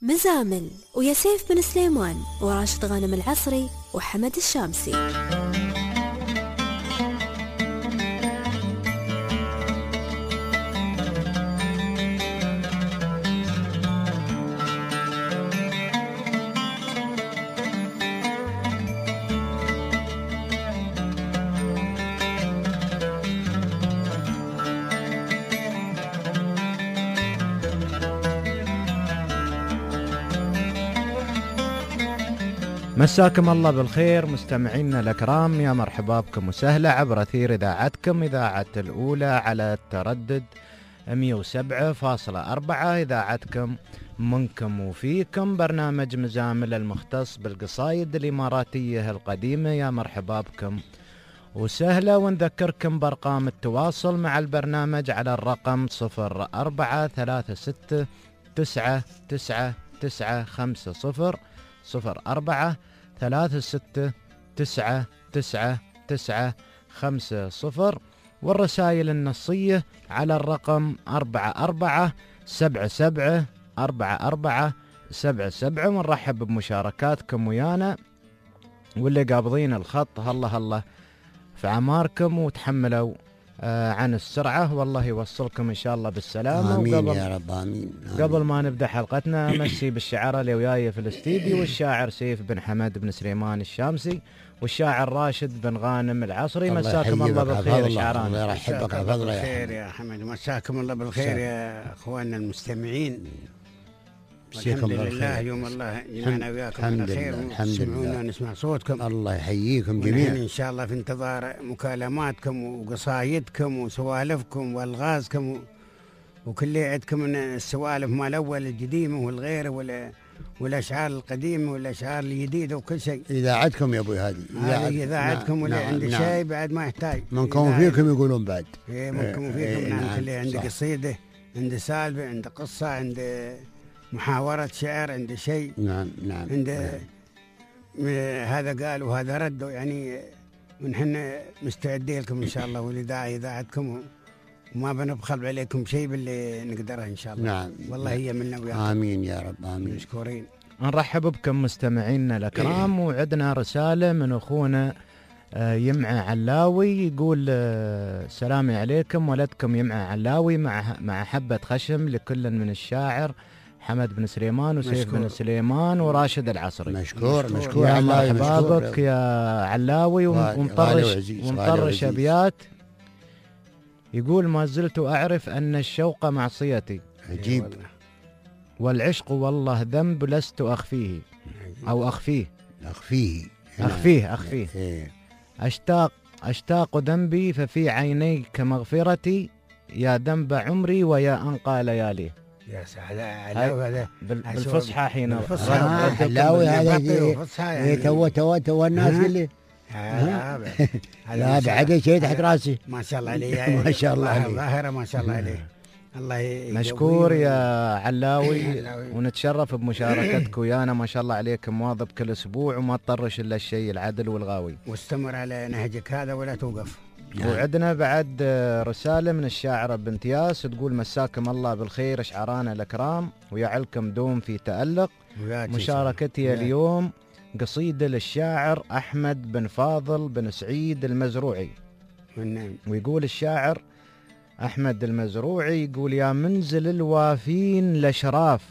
مزامل ويا سيف بن سليمان وراشد غانم العصري وحمد الشامسي. مساكم الله بالخير مستمعينا الأكرام، يا مرحبا بكم وسهلا عبر أثير إذاعتكم إذاعة الأولى على التردد 107.4 إذاعتكم منكم وفيكم، برنامج مزامل المختص بالقصايد الإماراتية القديمة. يا مرحبا بكم وسهلا، ونذكركم بأرقام التواصل مع البرنامج على الرقم 0436999950 0436999950 والرسائل النصية على الرقم 44774477. ونرحب بمشاركاتكم ويانا، واللي قابضين الخط هلا في عماركم وتحملوا عن السرعة، والله يوصلكم إن شاء الله بالسلامة. آمين يا رب آمين. قبل ما نبدأ حلقتنا مسي بالشعراء اللي وياي في الاستديو، والشاعر سيف بن حمد بن سليمان الشامسي، والشاعر راشد بن غانم العصري. مساكم الله بالخير شعران. الله يرحبك بالخير يا حمد، مساكم الله بالخير يا اخواننا المستمعين. الحمد لله يوم الله جمعنا وياكم على خير، وتسمعونا نسمع صوتكم. الله يحييكم جميعا ان شاء الله في انتظار مكالماتكم وقصايدكم وسوالفكم والغازكم وكل عندكم من السوالف مال الاول القديمه والغير والاشعار القديمه والاشعار الجديده وكل شيء. اذاعتكم يا ابوي هذه اذاعتكم، واللي عنده شيء بعد ما يحتاج منكم فيكم يقولون بعد. منكم فيكم. نعم، اللي عنده قصيده، عنده سالفه، عنده قصه، عنده محاورة شعر، عنده شيء. نعم عنده هذا قال وهذا رد، يعني ونحن مستعدين لكم إن شاء الله، والإذاعة إذاعتكم، وما بنبخل عليكم شيء باللي نقدره إن شاء الله. نعم، والله هي منا وياكم. آمين يا رب آمين. مشكورين. نرحب بكم مستمعينا الأكرام. وعندنا رسالة من أخونا يمعى علاوي، يقول سلامي عليكم، ولدكم يمعى علاوي مع حبة خشم لكل من الشاعر حمد بن سليمان وسيف بن سليمان وراشد العصري. مشكور يا مرحبا بك يا علاوي. ومطرش أبيات، يقول ما زلت أعرف أن الشوق معصيتي، عجيب، والعشق والله ذنب لست أخفيه أو أخفيه. أشتاق ذنبي ففي عينيك مغفرتي، يا ذنب عمري ويا أنقى ليالي. يا سعادة علاوي هذا بالفصحى حين علاوي هذا تو الناس اللي لا بعد شيء تحت راسي. ما شاء الله عليه ما شاء الله عليه، ظاهرة ما شاء الله عليه. الله مشكور يا علاوي، ونتشرف بمشاركتك ويانا. ما شاء الله عليك مواظب كل أسبوع وما تطرش إلا الشيء العدل والغاوي، واستمر على نهجك هذا ولا توقف. وعندنا بعد رسالة من الشاعرة بنت ياس، تقول مساكم الله بالخير اشعرانا الأكرام، ويعلكم دوم في تألق. مشاركتي اليوم قصيدة للشاعر أحمد بن فاضل بن سعيد المزروعي. ويقول الشاعر أحمد المزروعي، يقول يا منزل الوافين الأشراف،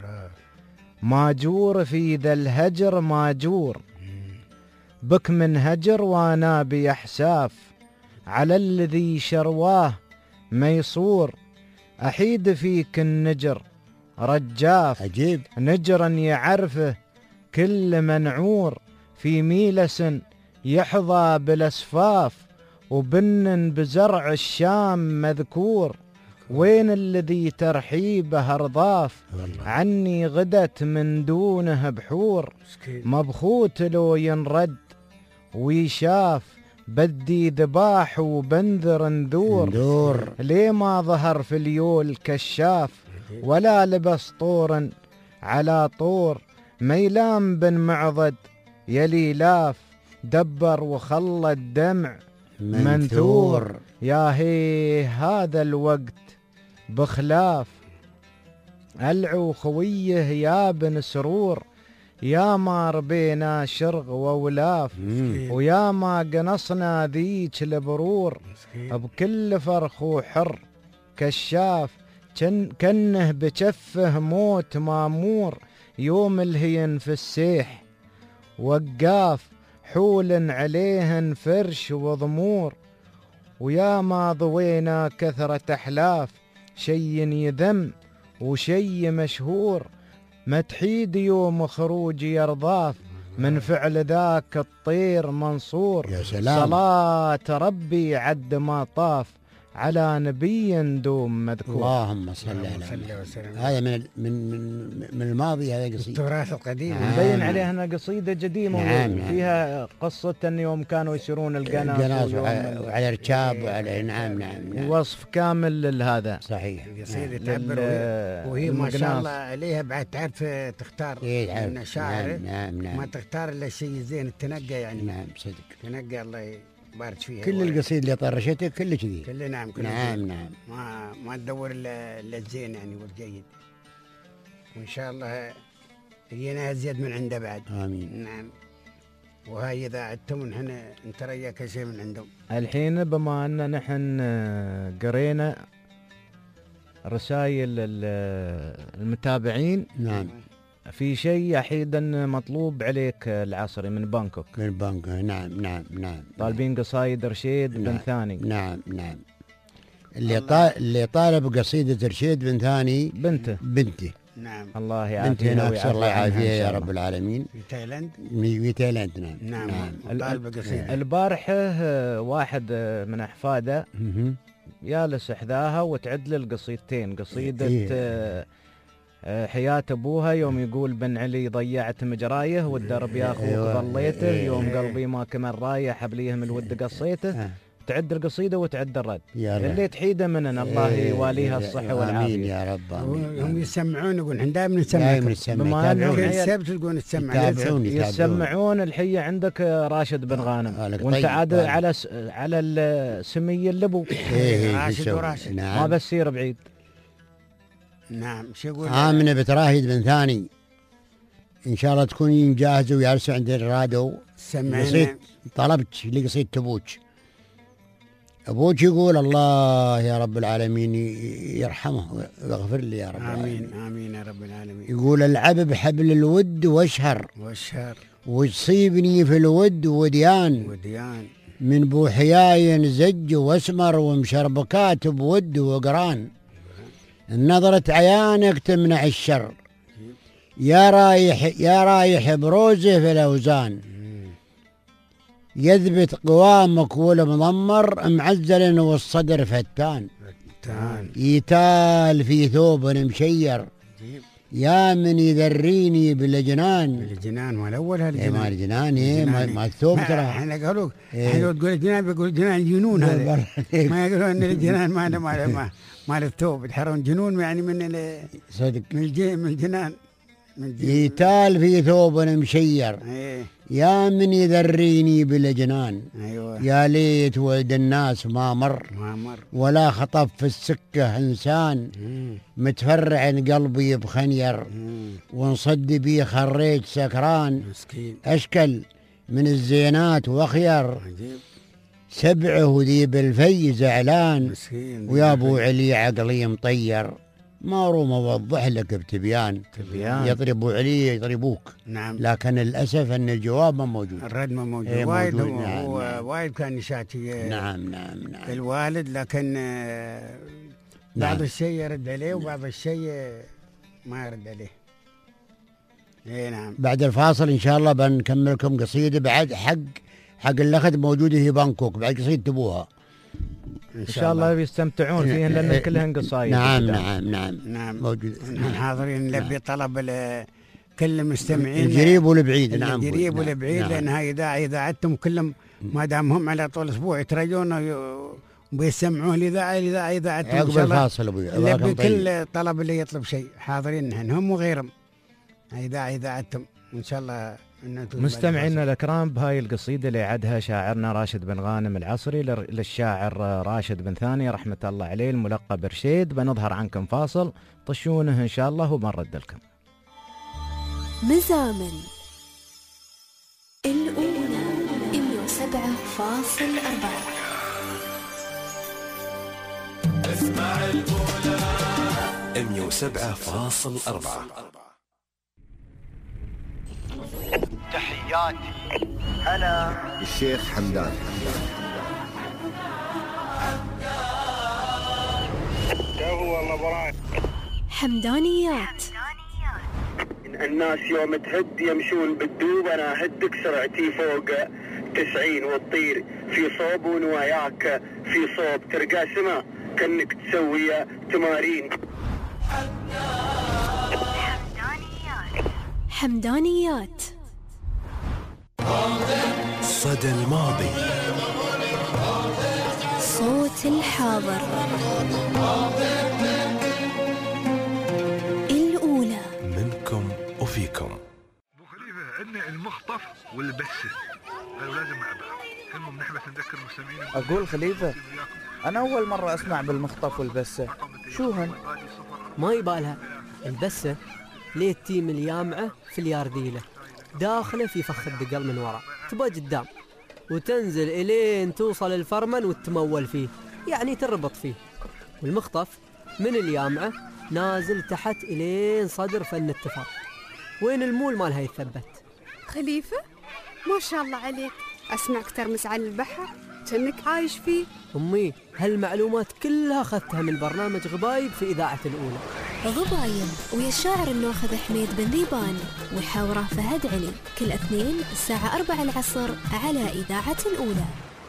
ماجور في ذا الهجر ماجور، بك من هجر وانا بيحساف، على الذي شرواه ميصور، أحيد فيك النجر رجاف، عجيب، نجرا يعرفه كل منعور، في ميلس يحظى بالأسفاف، وبن بزرع الشام مذكور، وين الذي ترحيبه أرضاف، عني غدت من دونه بحور، مبخوت لو ينرد ويشاف، بدي ذباح وبنذر نذور، ليه ما ظهر في اليول كشاف، ولا لبس طور على طور، ميلام بن معضد يلي لاف، دبر وخلى الدمع منثور، يا هي هذا الوقت بخلاف. ألعو خويه يا بن سرور، يا ما ربينا شرغ وولاف، ويا ما قنصنا ذيك البرور، بكل فرخ وحر كشاف، كنه بجفه موت مامور، يوم الهين في السيح وقاف، حول عليهن فرش وضمور، ويا ما ضوينا كثرة أحلاف، شي يذم وشي مشهور، ما تحيد يوم خروجي يرضاف، من فعل ذاك الطير منصور. يا سلام. صلاة ربي عد ما طاف، على نبي دوم مذكور. اللهم صل على وسلم. هذا من الماضي، هذا قصيدة التراث القديم. مبين عليها انها قصيدة قديمة. نعم. فيها قصة ان يوم كانوا يسيرون القناص وعلى ركاب وعلى نعم. وصف كامل لهذا. صحيح. قصيدة تعبر وهي ما شاء الله عليها بعد تعرف تختار من شاعر. نعم. ما تختار الا الشيء الزين التنقى يعني. نعم صدق. تنقى الله يبارك فيها. كل القصيدة اللي طرشتها كل كذي. كل نعم. كل نعم. ما تدور الا الزين يعني والجيد. وان شاء الله يجينا ازيد من عنده بعد. امين. نعم. وهاي اذا عدتم نحن نتريا شيء من عندهم. الحين بما ان نحن قرينا رسائل المتابعين. نعم. في شيء احيدا مطلوب عليك العصري من بانكوك. من بانكوك. نعم. طالبين قصايد رشيد بن ثاني. نعم. اللي طالب قصيدة رشيد بن ثاني بنته. نعم. الله يعافيها بنته الله يعافيها يا رب العالمين. في تايلاند. في تايلاند. نعم. طالب قصيدة. البارحة واحد من أحفاده جالس إحداها وتعد له القصيدتين. قصيدة حياة أبوها يوم يقول بن علي ضيعت مجرايه، والدرب يا أخوك ضليته، يوم قلبي ما كمل رايه، حبليه من الود قصيته. تعد القصيدة وتعد الرد اللي تحيده مننا. الله يواليها الصحة والعافية. آمين يا رب. هم يسمعون يقول احنا دائما نسمع. بما انهم كل سبت تقول نسمع. يسمعون الحية عندك راشد بن غانم، وانت عاد على السمية اللبو. راشد وراشد. ما بسير بعيد. نعم. شو يقول؟ آمنة بتراهيد بن ثاني إن شاء الله تكونين جاهزة ويجلسوا عند الراديو. سمعنا. طلبت لقصيدة أبوك يقول الله يا رب العالمين يرحمه ويغفر لي يا رب العالمين. آمين يا رب العالمين. يقول العب بحبل الود واشهر وتصيبني في الود وديان من بوحياي زج واسمر ومشربكات بود وقران، النظرة عيانك تمنع الشر، يا رايح بروزه في الأوزان، يثبت قوامك والمضمر معزل والصدر فتان، يتال في ثوب مشير، يا من يذريني بالجنان. ما الاول هالجنان. ما الجنان ما الثوب ترى. احنا قالوا احنا تقول الجنان بيقول الجنان جنون هذا. ما يقولون ان الجنان ما الثوب يحرون جنون يعني من صدق من الجنان. يتال في ثوب مشير. يا من يذريني بالجنان. أيوة. يا ليت ولد الناس ما مر ولا خطف في السكة إنسان، متفرع قلبي بخنير وانصد بي خريج سكران، أشكل من الزينات وخير، سبعه ذي بالفي زعلان، ويا أبو علي عقلي مطير، ما روم اوضح لك بتبيان. يضربوا علي يضربوك. نعم. لكن للاسف ان الجواب ما موجود. الرد ما موجود. وايد نعم. وايد كان يشاتي. نعم. الوالد لكن بعض الشيء يرد عليه وبعض الشيء ما يرد عليه. اي نعم. بعد الفاصل ان شاء الله بنكمل لكم قصيده بعد حق الاخذ موجوده في بانكوك، بعد قصيده ابوها إن شاء الله بيستمتعون فيهن لأن كلهن قصايد. نعم موجود. نحن حاضرين نلبي طلب كل المستمعين القريب والبعيد. نعم القريب والبعيد. لأن هاي إذاعتهم كلهم ما دام هم على طول أسبوع يترجون وبيسمعون الإذاعة إذاعتهم. عقب الفاصل نلبي كل طلب اللي يطلب شيء حاضرين نحن هم وغيرهم. إذاعتهم. وإن شاء الله مستمعينا الأكرام، بهاي القصيدة اللي عدها شاعرنا راشد بن غانم العصري للشاعر راشد بن ثاني رحمة الله عليه الملقب رشيد. بنظهر عنكم فاصل، طشونه إن شاء الله وبنرد لكم. مزامل الأولى 107.4. اسمع الأولى 107.4. تحياتي أنا الشيخ حمدان. حمدانيات. الناس يوم تهد يمشون بالدوب، أنا هدك سرعتي فوق 90 وتطير في صوب ونواياك في صوب، ترقى سما كأنك تسوي تمارين. حمدانيات. صدى الماضي، صوت الحاضر. الأولى منكم وفيكم. ابو خليفه عندنا المخطف والبسه، قالوا لازم مع بعض. المهم نحن بس نذكر المستمعين. اقول خليفه انا اول مره اسمع بالمخطف والبسه، شو هن؟ ما يبالها البسه ليه تيم اليامعه في اليارديله، داخله في فخ الدقل من وراء، تبقى قدام وتنزل الين توصل الفرمن وتمول فيه، يعني تربط فيه. والمخطف من اليامعه نازل تحت الين صدر فن التفاح، وين المول مالها يثبت. خليفه ما شاء الله عليك، اسمعك ترمس على البحر كأنك عايش فيه. امي هالمعلومات كلها اخذتها من برنامج غبايب في اذاعه الاولى. غبايب ويا الشاعر الناخذ حميد بن ذيبان وحاوره فهد علي، كل اثنين الساعة 4 العصر على إذاعة الأولى.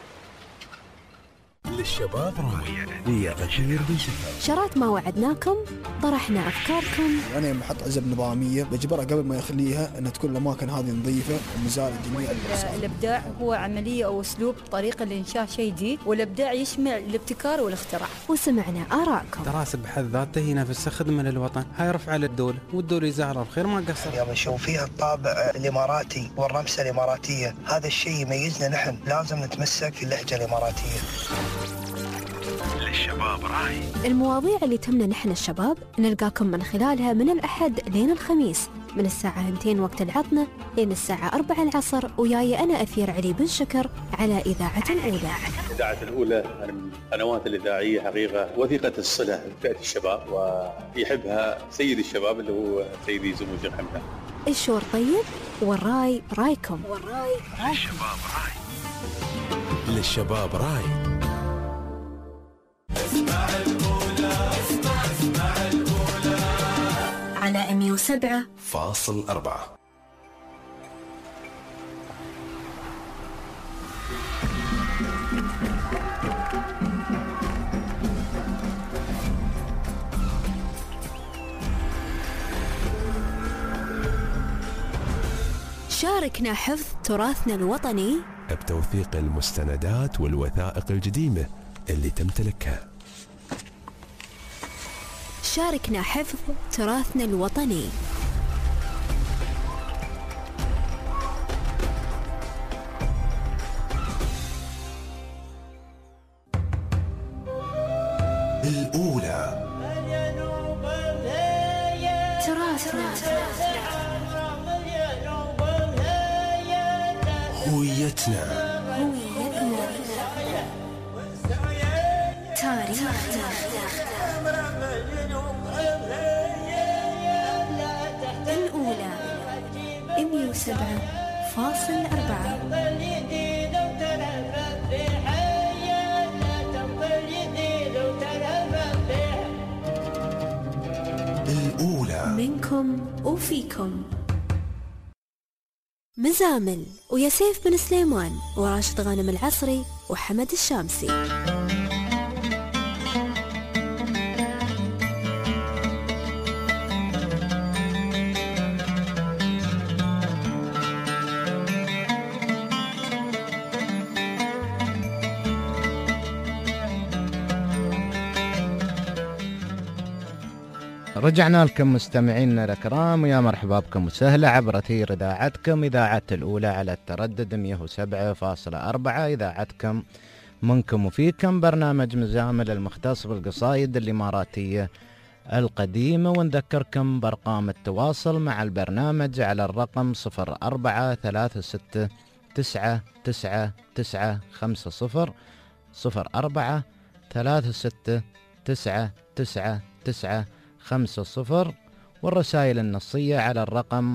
للشباب راي ويا غشير بن شفا. شرات ما وعدناكم، طرحنا أفكاركم. أنا يوم أحط عزب نظامية بجبرها قبل ما يخليها أن تكون الأماكن هذه نظيفة ومزال جميع الأقسام. الإبداع هو عملية أو أسلوب طريقة لإنشاء شيء جديد، والإبداع يشمل الابتكار والاختراع. وسمعنا آراءكم. دراسة بحد ذاته هي نفسها خدمة للوطن، هاي رفعة للدولة، والدولة يزعلها بخير ما قصر. يوم نشوف فيها الطابع الإماراتي والرمسة الإماراتية، هذا الشيء يميزنا نحن، لازم نتمسك في اللهجة الإماراتية. للشباب راي. المواضيع اللي تهمنا نحن الشباب نلقاكم من خلالها من الأحد لين الخميس من الساعة 2 وقت العطنة لين الساعة 4 العصر، وياي أنا أثير علي بن شكر على إذاعة الأولى. إذاعة الأولى من القنوات الإذاعية حقيقة وثيقة الصلة بفئة الشباب، ويحبها سيد الشباب اللي هو سيدي سمو الشيخ حمدان. الشور طيب والراي رايكم. للشباب راي. للشباب راي. اسمع الأولى، اسمع الأولى على 107.4. شاركنا حفظ تراثنا الوطني بتوثيق المستندات والوثائق القديمة اللي تمتلكها. شاركنا حفظ تراثنا الوطني. الأولى تراثنا، هويتنا، تاريخنا. الأولى 107.4. الأولى منكم وفيكم. مزامل ويا سيف بن سليمان وراشد غانم العصري وحمد الشامسي. رجعنا لكم مستمعينا الأكرام، ويا مرحبا بكم وسهلا عبر أثير إذاعتكم إذاعة الأولى على التردد 107.4. إذاعتكم منكم وفيكم، برنامج مزامل المختص بالقصايد الإماراتية القديمة. ونذكركم بأرقام التواصل مع البرنامج على الرقم 0436999950 0436999950، والرسائل النصية على الرقم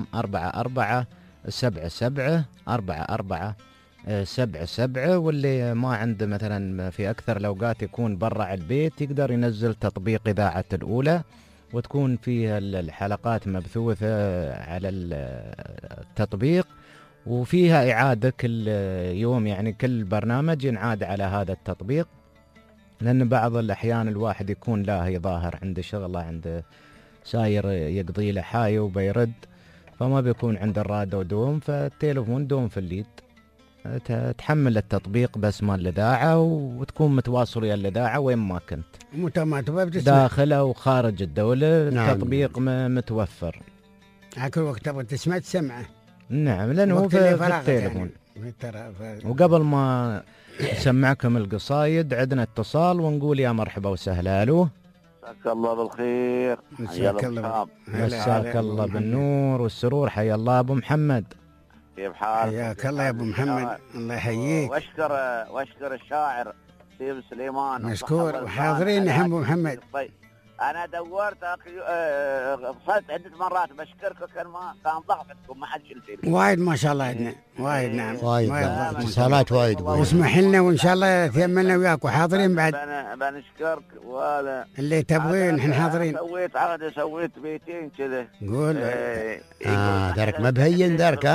4477. واللي ما عنده مثلا في أكثر الأوقات يكون برا البيت يقدر ينزل تطبيق إذاعة الأولى، وتكون فيها الحلقات مبثوثة على التطبيق، وفيها إعادة كل يوم، يعني كل برنامج ينعاد على هذا التطبيق، لأن بعض الأحيان الواحد يكون لاهي ظاهر عنده شغلة، عنده ساير يقضي له حاجة وبيرد، فما بيكون عنده الرادة ودوم، فالتليفون دوم في اليد، تحمل التطبيق بس مال الإذاعة وتكون متواصل ويا الإذاعة وين ما كنت، داخل أو خارج الدولة. نعم. التطبيق متوفر على كل وقت تبغى تسمع تسمعه. نعم، لأنه في التليفون. وقبل ما نسمعكم القصايد عندنا اتصال ونقول يا مرحبا وسهلا له. مساك الله بالخير. مساك الله بالنور والسرور. حيا الله أبو محمد. كيف حالك؟ حياك الله يا أبو محمد، الله يحييك. واشكر الشاعر سيف سليمان. مشكور، وحاضرين نحن أبو محمد. طيب أنا دورت اتصلت عدة مرات بشكرك، كان ضغطتكم ما حد شلتني. وايد ما شاء الله عندنا وايد. نعم وايد اتصالات وايد. واسمح لنا وإن شاء الله تيمنا وياك وحاضرين بعد. بنشكرك ولا اللي تبغين نحن حاضرين. سويت بيتين كذا. قول. درك ما بهين درك.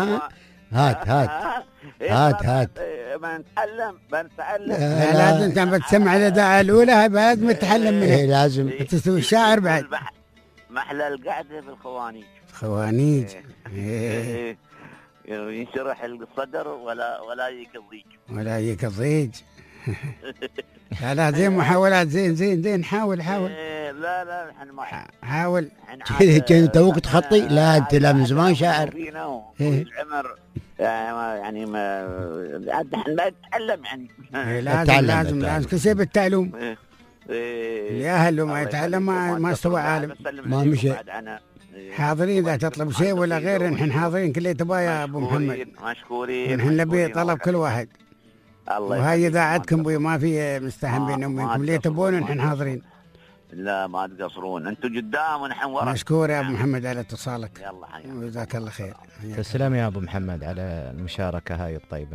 هات بنتعلم. لازم انت بتسمع الإذاعة الأولى، لازم تتعلم منها. لازم تسوي الشاعر بعد. محلى القعدة في الخوانيج. ينشرح الصدر ولا يك الضيج. لا زين، محاولات زين. حاول. لا احنا ما حاول. كنت توك تخطي. لا انت لا من زمان شاعر. العمر يعني ما نحن نتعلم يعني. لازم كل شيء بالتعلم. اللي أهله ما يتعلم ما استوى عالم، ما مشي. حاضرين إذا تطلب شيء ولا غير، نحن حاضرين كل تبغى يا أبو محمد. مشكورين. نحن نبي طلب كل واحد، وهاي إذاعتكم ما في مستحن بيننا وبينكم، اللي تبون نحن حاضرين. لا ما تقصرون، انتم قدام ونحن ورا. مشكور يا ابو محمد على اتصالك. يلا حياك، وجزاك الله خير. تسلم يا ابو محمد على المشاركه هاي الطيبه.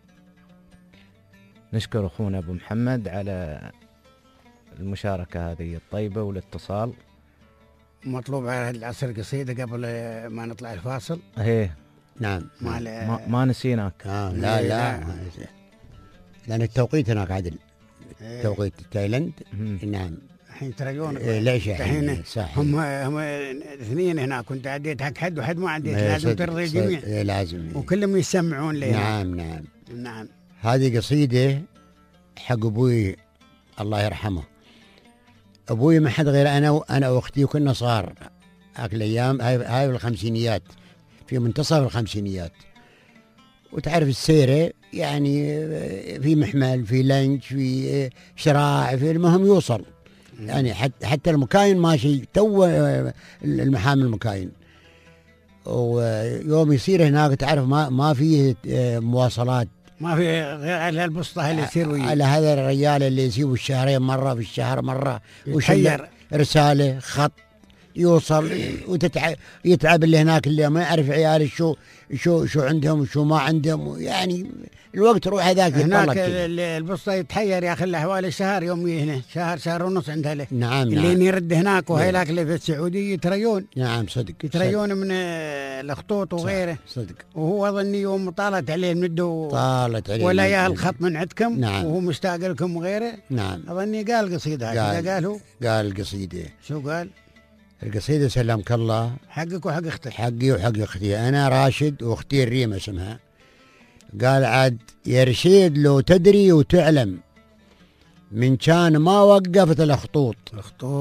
نشكر اخونا ابو محمد على المشاركه هذه الطيبه والاتصال. مطلوب على العصر قصيده قبل ما نطلع الفاصل. نعم. ما نسيناك. لا لان التوقيت هناك عدل. توقيت تايلاند. نعم. الحين تريون ليش الحين هم اثنين هناك، كنت عديت حق حد وحد ما عديت، لازم ترضي الجميع. لازم. وكلهم يسمعون لي. نعم. هذه قصيدة حق أبوي الله يرحمه. أبوي ما حد غير أنا وأختي، وكنا صغار هاك الأيام، هاي الخمسينيات، في منتصف الخمسينيات. وتعرف السيرة يعني في محمل، في لنج، في شراع، في المهم يوصل يعني حتى المكاين ماشي تو المحامل المكاين. ويوم يصير هناك تعرف ما فيه مواصلات، ما في غير على البسطة اللي يصير وياه، على هذا الرجال اللي يسيبوا الشهرين مرة في الشهر مرة، ويحير رسالة خط يوصل، ويتعب اللي هناك اللي ما يعرف عيال شو عندهم وشو ما عندهم، يعني الوقت روح هذاك هناك البسطة يتحير يا اخي حوالي شهر يومي هنا، شهر ونص عندها له. نعم. اللي يرد هناك وهيلاك اللي في السعودية يتريون. نعم صدق. يتريون من الخطوط وغيره. صدق. وهو ظني يوم طالت عليه المدة طالت عليه ولا يا الخط من عندكم. نعم. وهو مشتاق لكم وغيره. نعم. أظني قال قصيدة. قال قصيدة. شو قال؟ القصيدة سلمك الله حقك وحق اختك. حقي وحق اختي، انا راشد واختي الريم اسمها. قال عاد يا رشيد لو تدري وتعلم من كان ما وقفت الخطوط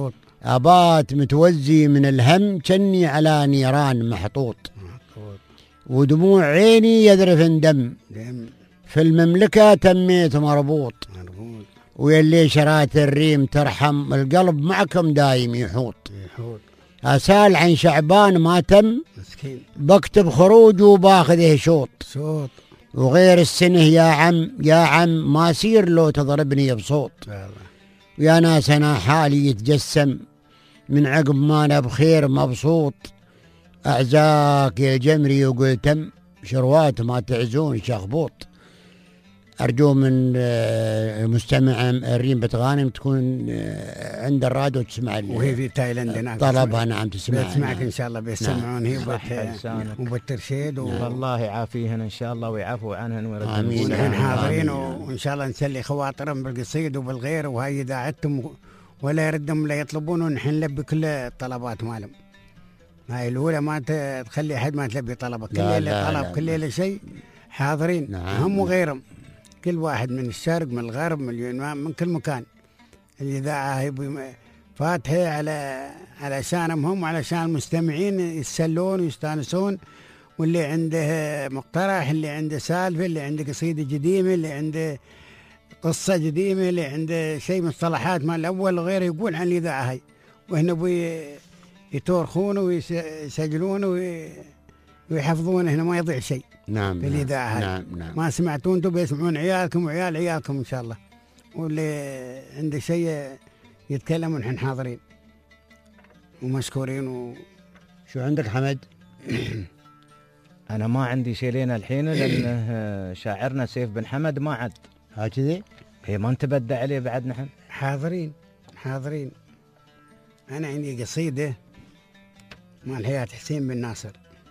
أبات متوزي من الهم كني على نيران محطوط، ودموع عيني يذرف دم، في المملكة تميت مربوط، ويلي شرات الريم ترحم، القلب معكم دايم يحوط. أسال عن شعبان ما تم، بكتب خروج وباخذه شوط، وغير السنه يا عم ما سير لو تضربني بصوت. ويا ناس أنا حالي يتجسم، من عقب ما أنا بخير مبسوط، أعزاك يا جمري وقلتم، شروات ما تعزون شخبوط. أرجو من مستمع الريم بتغانم تكون عند الراديو تسمع، وهي في تايلاند هناك طلبها. نعم تسمعك بتسمعك إن شاء الله، بيسمعون هي وبالترشيد الله يعافيهن إن شاء الله ويعفو عنهن ويردهم. آمين. ونحن حاضرين وإن شاء الله نسلي خواطرهم بالقصيد وبالغير، وهي إذاعتهم ولا يردهم لا يطلبون، ونحن نلبي كل الطلبات مالهم. هاي الأولى ما تخلي أحد ما تلبي طلبك، كل ليلة طلب، كل ليلة شيء حاضرين. نعم. هم وغيرهم، كل واحد من الشرق من الغرب من كل مكان. الإذاعة هي فاتحة علشانهم هم، علشان المستمعين يتسلون ويستانسون، واللي عنده مقترح، اللي عنده سالفة، اللي عنده قصيدة قديمة، اللي عنده قصة قديمة، اللي عنده شيء مصطلحات مال الأول وغيره يقول عن الإذاعة هاي، وهنا يتورخون ويسجلون ويحفظون، هنا ما يضيع شيء. نعم. في الإذاعة هاي. نعم. ما سمعتوا انتم بيسمعون عيالكم وعيال عيالكم إن شاء الله، واللي عنده شيء يتكلمون نحن حاضرين ومشكورين. شو عندك حمد؟ أنا ما عندي شيء لين الحين، لأنه شاعرنا سيف بن حمد ما عد هكذا، هي ما نتبدى عليه بعد. نحن حاضرين. أنا عندي قصيدة مال حياة حسين بن ناصر،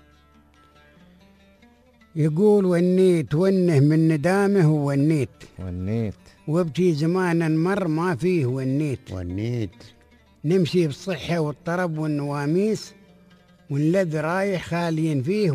يقول: ونيت ونه من ندامه ونيت وابكي زمانا مر ما فيه ونيت نمشي بالصحة والطرب والنواميس، ونلذ رايح خاليين فيه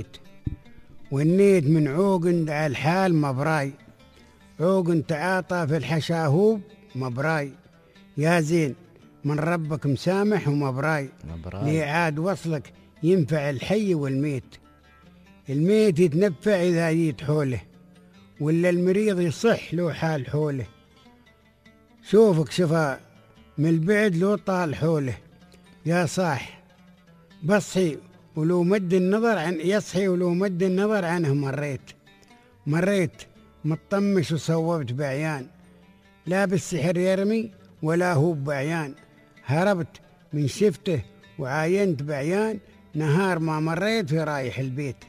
ونيت من عوق على الحال مبراي، عوق تعاطى في الحشاهوب مبراي، يا زين من ربك مسامح ومبراي، لي عاد وصلك ينفع الحي والميت، الميت يتنفع إذا جيت حوله، ولا المريض يصح له حال حوله، شوفك شفا من البعد لو طال حوله، يا صاح بصحي ولو مد النظر يصحي ولو مد النظر عنه مريت مطمش وصوبت بعيان، لا بالسحر يرمي ولا هو بعيان، هربت من شفته وعاينت بعيان، نهار ما مريت في رايح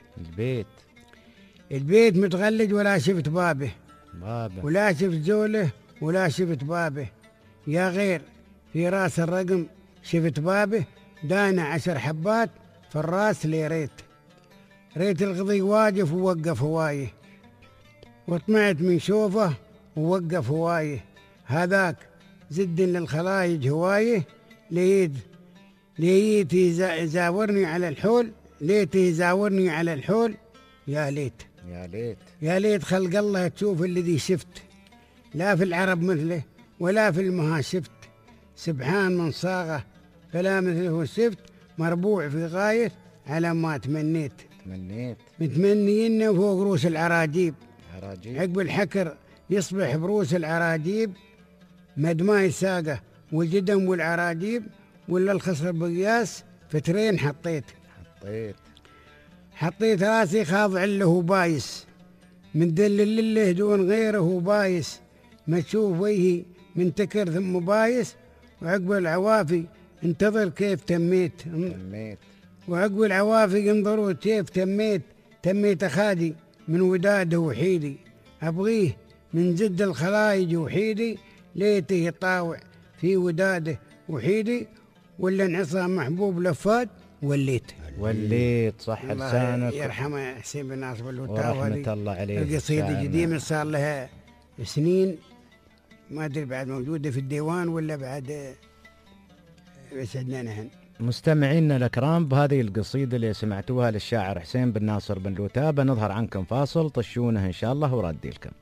البيت متغلج ولا شفت بابه ولا شفت زوله ولا شفت بابه، يا غير في راس الرقم شفت بابه، دانا 10 حبات في الراس لي ريت القضي واقف ووقف هوايه، وطمعت من شوفه ووقف هوايه، هذاك زد للخلايج هوايه، ليت يزاورني على الحول، يا ليت خلق الله تشوف الذي شفت، لا في العرب مثله ولا في المها شفت، سبحان من صاغه فلا مثله شفت، مربوع في غاية على ما تمنيت متمنيين فوق روس العراجيب، عقب الحكر يصبح بروس العراجيب، مد ما يساقه والجدم والعراجيب، ولا الخصر بقياس فترين حطيت راسي خاضع له بايس، مدلل له دون غيره بايس، ما تشوف وجهي من تكر ثم بايس، وعقب العوافي انتظر كيف تميت. وعقب العوافي انظروا كيف تميت أخادي من وداده وحيدي، أبغيه من زد الخلايج وحيدي، ليته يطاوع في وداده وحيدي، ولا انعصى محبوب لفات وليت صح لسانك. يرحمه حسين بن ناصر ورحمة الله عليه. القصيدة قديمة صار لها سنين، ما أدري بعد موجودة في الديوان ولا بعد، يسعدنا نحن. مستمعينا الأكرام، بهذه القصيدة اللي سمعتوها للشاعر حسين بن ناصر بن لوتابة نظهر عنكم فاصل، طشونها إن شاء الله ورادي لكم.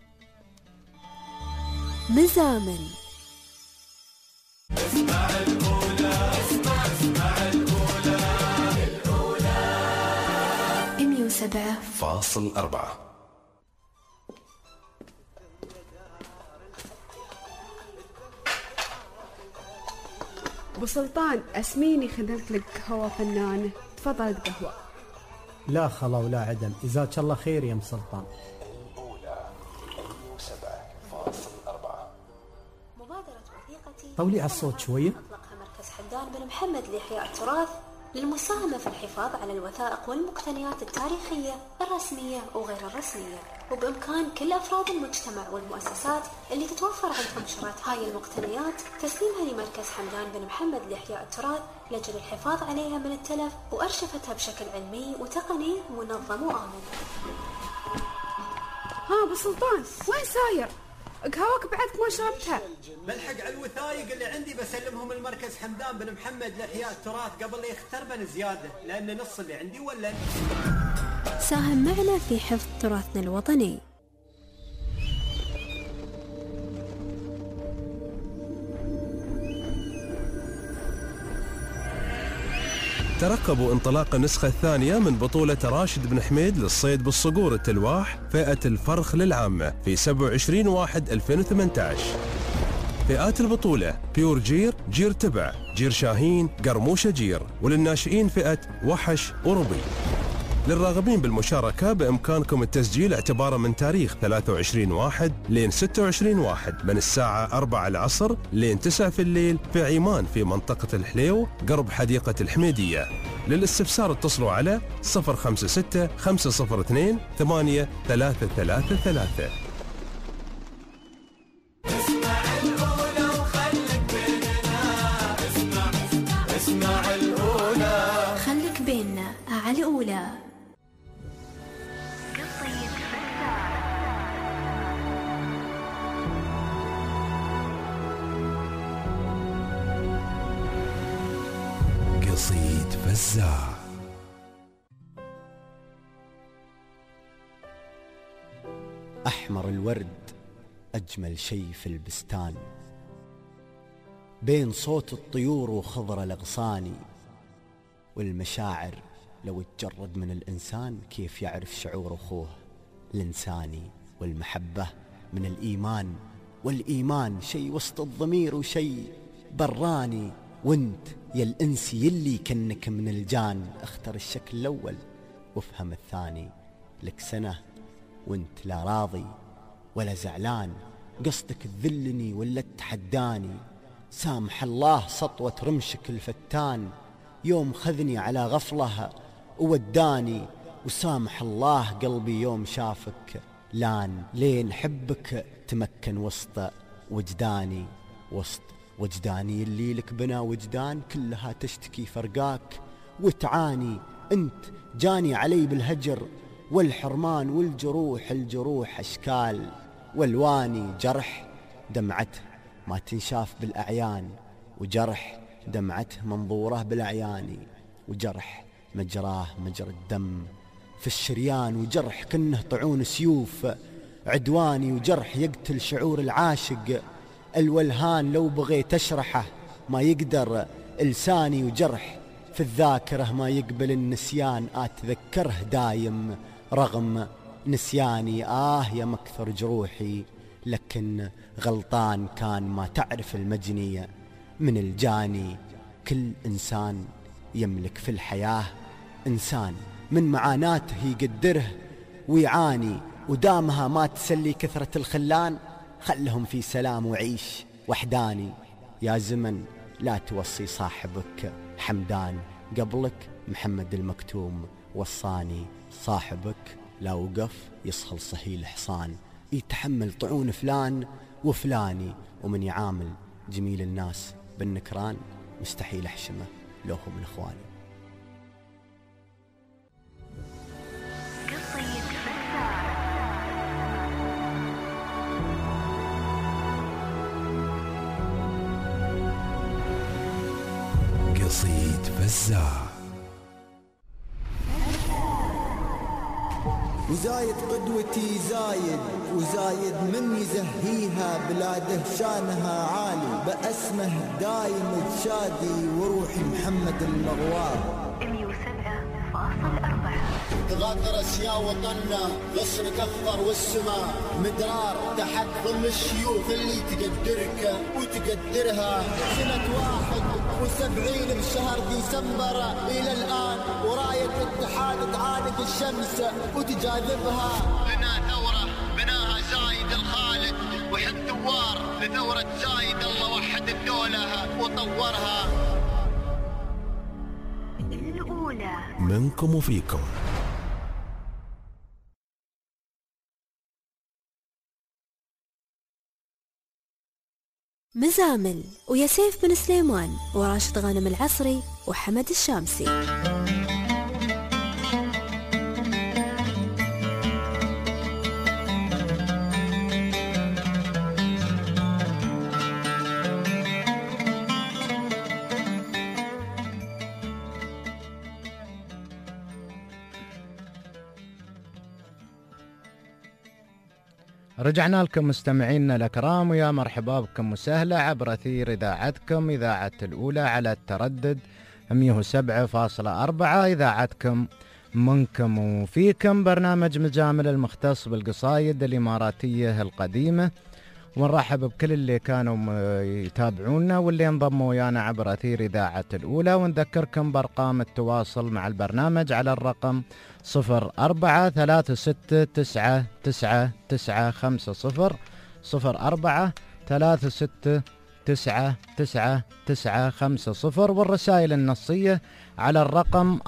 مزامل اسمع الأولى 107.4. ابو سلطان اسميني خدمت لك قهوه فنانه، تفضل قهوه. لا خلا ولا عدم، جزاك الله خير يا ام سلطان. مبادرة وثيقتي طولي على الصوت شويه. أطلقها مركز حمدان بن محمد لإحياء التراث للمساهمة في الحفاظ على الوثائق والمقتنيات التاريخية الرسمية وغير الرسمية، وبإمكان كل أفراد المجتمع والمؤسسات اللي تتوفر عندهم شرايط هاي المقتنيات تسليمها لمركز حمدان بن محمد لإحياء التراث لأجل الحفاظ عليها من التلف وأرشفتها بشكل علمي وتقني منظم وآمن. ها أبو سلطان وين ساير؟ قهوك بعدك ما شربتها. بلحق على الوثائق اللي عندي بسلمهم المركز حمدان بن محمد لإحياء التراث قبل لا يختربن زيادة، لأن نص اللي عندي ولا. ساهم معنا في حفظ تراثنا الوطني. ترقبوا انطلاق النسخة الثانية من بطولة راشد بن حميد للصيد بالصقور التلواح فئة الفرخ للعامة في 27/1/2018. فئات البطولة بيور جير، جير تبع، جير شاهين، قرموشة جير، وللناشئين فئة وحش وربي. للراغبين بالمشاركة بإمكانكم التسجيل اعتبارا من تاريخ 23/1 لين 26/1 من الساعة 4 العصر لين 9 في الليل في عيمان في منطقة الحليو قرب حديقة الحميدية. للاستفسار اتصلوا على 056 502 8333. اسمع الأولى، خليك بيننا على الأولى. قصيد فزاع. أحمر الورد أجمل شي في البستان، بين صوت الطيور وخضر الأغصان، والمشاعر لو تجرد من الإنسان كيف يعرف شعور أخوه الإنساني، والمحبة من الإيمان، والإيمان شي وسط الضمير وشي براني. وانت يا الإنسي يلي كنك من الجان، اختر الشكل الأول وافهم الثاني. لك سنة وانت لا راضي ولا زعلان، قصدك تذلني ولا تحداني. سامح الله سطوة رمشك الفتان، يوم خذني على غفلة ووداني. وسامح الله قلبي يوم شافك لان، لين حبك تمكن وسط وجداني. وسط وجداني اللي لك بنا وجدان، كلها تشتكي فرقاك وتعاني. انت جاني علي بالهجر والحرمان، والجروح الجروح أشكال والواني. جرح دمعته ما تنشاف بالأعيان، وجرح دمعته منظوره بالأعيان، وجرح مجراه مجرى الدم في الشريان، وجرح كنه طعون سيوف عدواني. وجرح يقتل شعور العاشق الولهان، لو بغيت أشرحه ما يقدر لساني. وجرح في الذاكرة ما يقبل النسيان، أتذكره دايم رغم نسياني. يا مكثر جروحي لكن غلطان كان، ما تعرف المجنية من الجاني. كل إنسان يملك في الحياة إنسان من معاناته يقدره ويعاني، ودامها ما تسلي كثرة الخلان، خلهم في سلام وعيش وحداني. يا زمن لا توصي صاحبك حمدان، قبلك محمد المكتوم وصاني. صاحبك لا وقف يصهل صهيل حصان، يتحمل طعون فلان وفلاني. ومن يعامل جميل الناس بالنكران، مستحيل أحشمه لو هو من إخواني. قصيد فزاع. وزايد قدوتي زايد، وزايد من يزهيها بلاده شانها عالي، بأسمه دايم تشادي وروحي محمد المغوار. 107.4. تغطرس يا وطننا غصنك اخضر والسماء مدرار تحت ظل الشيوخ اللي تقدرك وتقدرها. سنة 71 بشهر ديسمبر إلى الآن وراية الاتحاد تعانق الشمس وتجاذبها. بنا ثورة بناها زايد الخالد وحد ثوار لثورة زايد، الله وحد الدولة وطورها. الأولى منكم وفيكم. مزامل ويا سيف بن سليمان وراشد غانم العصري وحمد الشامسي. رجعنا لكم مستمعينا الأكرام ويا مرحبا بكم وسهلا عبر أثير إذاعتكم إذاعة الأولى على التردد 107.4 إذاعتكم منكم وفيكم، برنامج مجامل المختص بالقصايد الإماراتية القديمة. ونرحب بكل اللي كانوا يتابعونا واللي انضموا ويانا عبر أثير إذاعة الأولى، ونذكركم بأرقام التواصل مع البرنامج على الرقم 0436999950 0436999950 والرسائل النصية على الرقم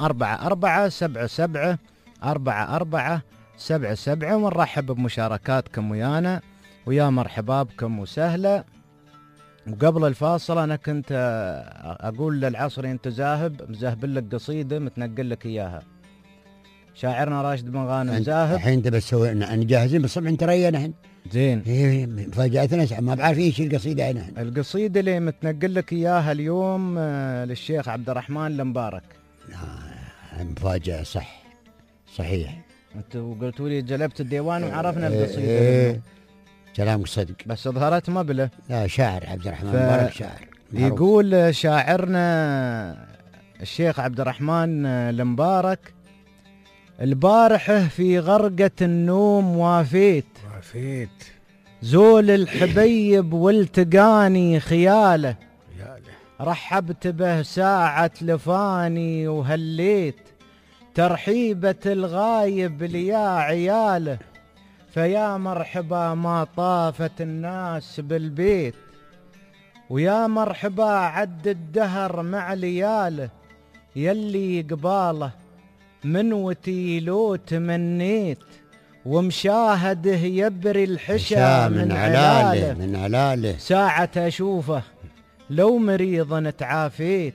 44774477. ونرحب بمشاركاتكم ويانا ويا مرحبا بكم وسهلا. وقبل الفاصل أنا كنت أقول للعصري أنت مزهب لك قصيدة متنقل لك إياها. شاعرنا راشد بن غانم زاهب. الحين انت بس سوينا أنا جاهزين بس انت رينا الحين. زين. فاجأتنا ما بعرف ايش القصيدة هنا. القصيدة اللي متنقل لك إياها اليوم للشيخ عبد الرحمن المبارك. مفاجأة صحيح. انتوا قلتوا لي جلبت الديوان وعرفنا القصيدة. كلامك صدق بس ظهرت مبلة. لا شاعر عبد الرحمن المبارك شاعر. يقول شاعرنا الشيخ عبد الرحمن المبارك: البارحة في غرقة النوم وافيت زول الحبيب والتقاني خياله، رحبت به ساعة لفاني وهليت ترحيبة الغايب ليا عياله، فيا مرحبا ما طافت الناس بالبيت ويا مرحبا عد الدهر مع لياله، يلي قباله من وتيلو تمنيت ومشاهده يبري الحشا من علاله ساعة أشوفه لو مريض تعافيت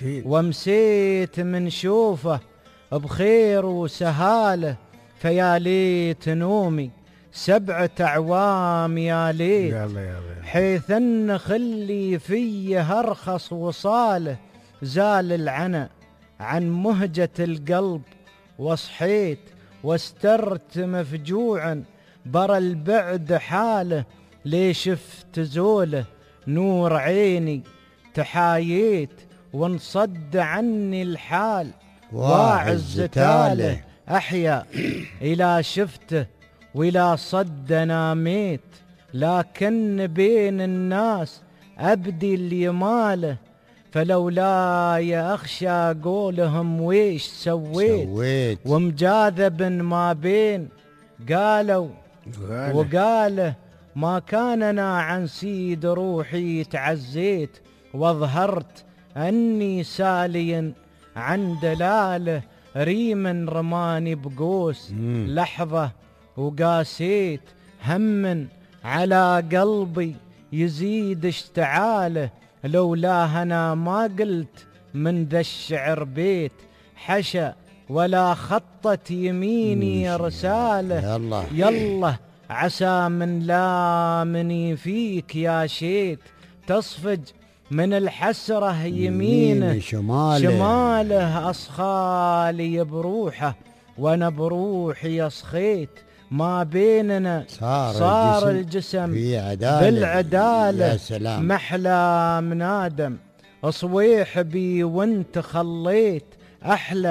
ومسيت من شوفه بخير وسهاله، فيا ليت نومي 7 أعوام يا ليت حيث أن خلي فيه أرخص وصاله، زال العنى عن مهجة القلب وصحيت واسترت مفجوعا برا البعد حاله، لي شفت زوله نور عيني تحاييت وانصد عني الحال واعز تاله، أحيا إلى شفته وإلى صد ناميت، لكن بين الناس أبدي اليماله، فلولا يا أخشى قولهم ويش سويت ومجاذب ما بين قالوا وقاله، ما كاننا عن سيد روحي تعزيت وظهرت أني ساليا عن دلاله، ريما رماني بقوس لحظة وقاسيت هم على قلبي يزيد اشتعاله، لولا أنا ما قلت من ذا الشعر بيت حشا ولا خطت يميني رسالة، يلا عسى من لامني فيك يا شيت تصفج من الحسرة يمينه شماله أصخالي بروحه وأنا بروحي أصخيت، ما بيننا صار الجسم بالعدالة محلى منادم صويح بي وانت خليت، أحلى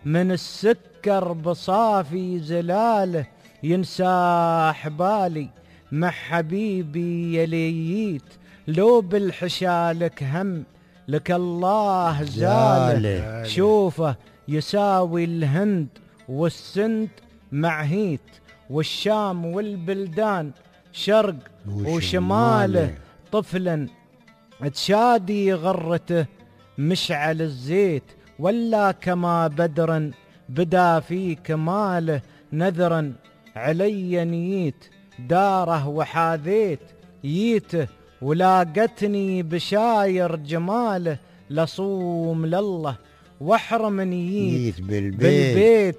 من السكر بصافي زلاله ينساح بالي مع حبيبي يلييت لو بالحشالك هم لك الله زاله شوفه يساوي الهند والسند مع هيت والشام والبلدان شرق وشماله طفلا تشادي غرته مشعل الزيت ولا كما بدرا بدا في كماله نذرا علي نيت داره وحاذيت ييته ولاقتني بشاير جماله لصوم لله واحرمني ييت بالبيت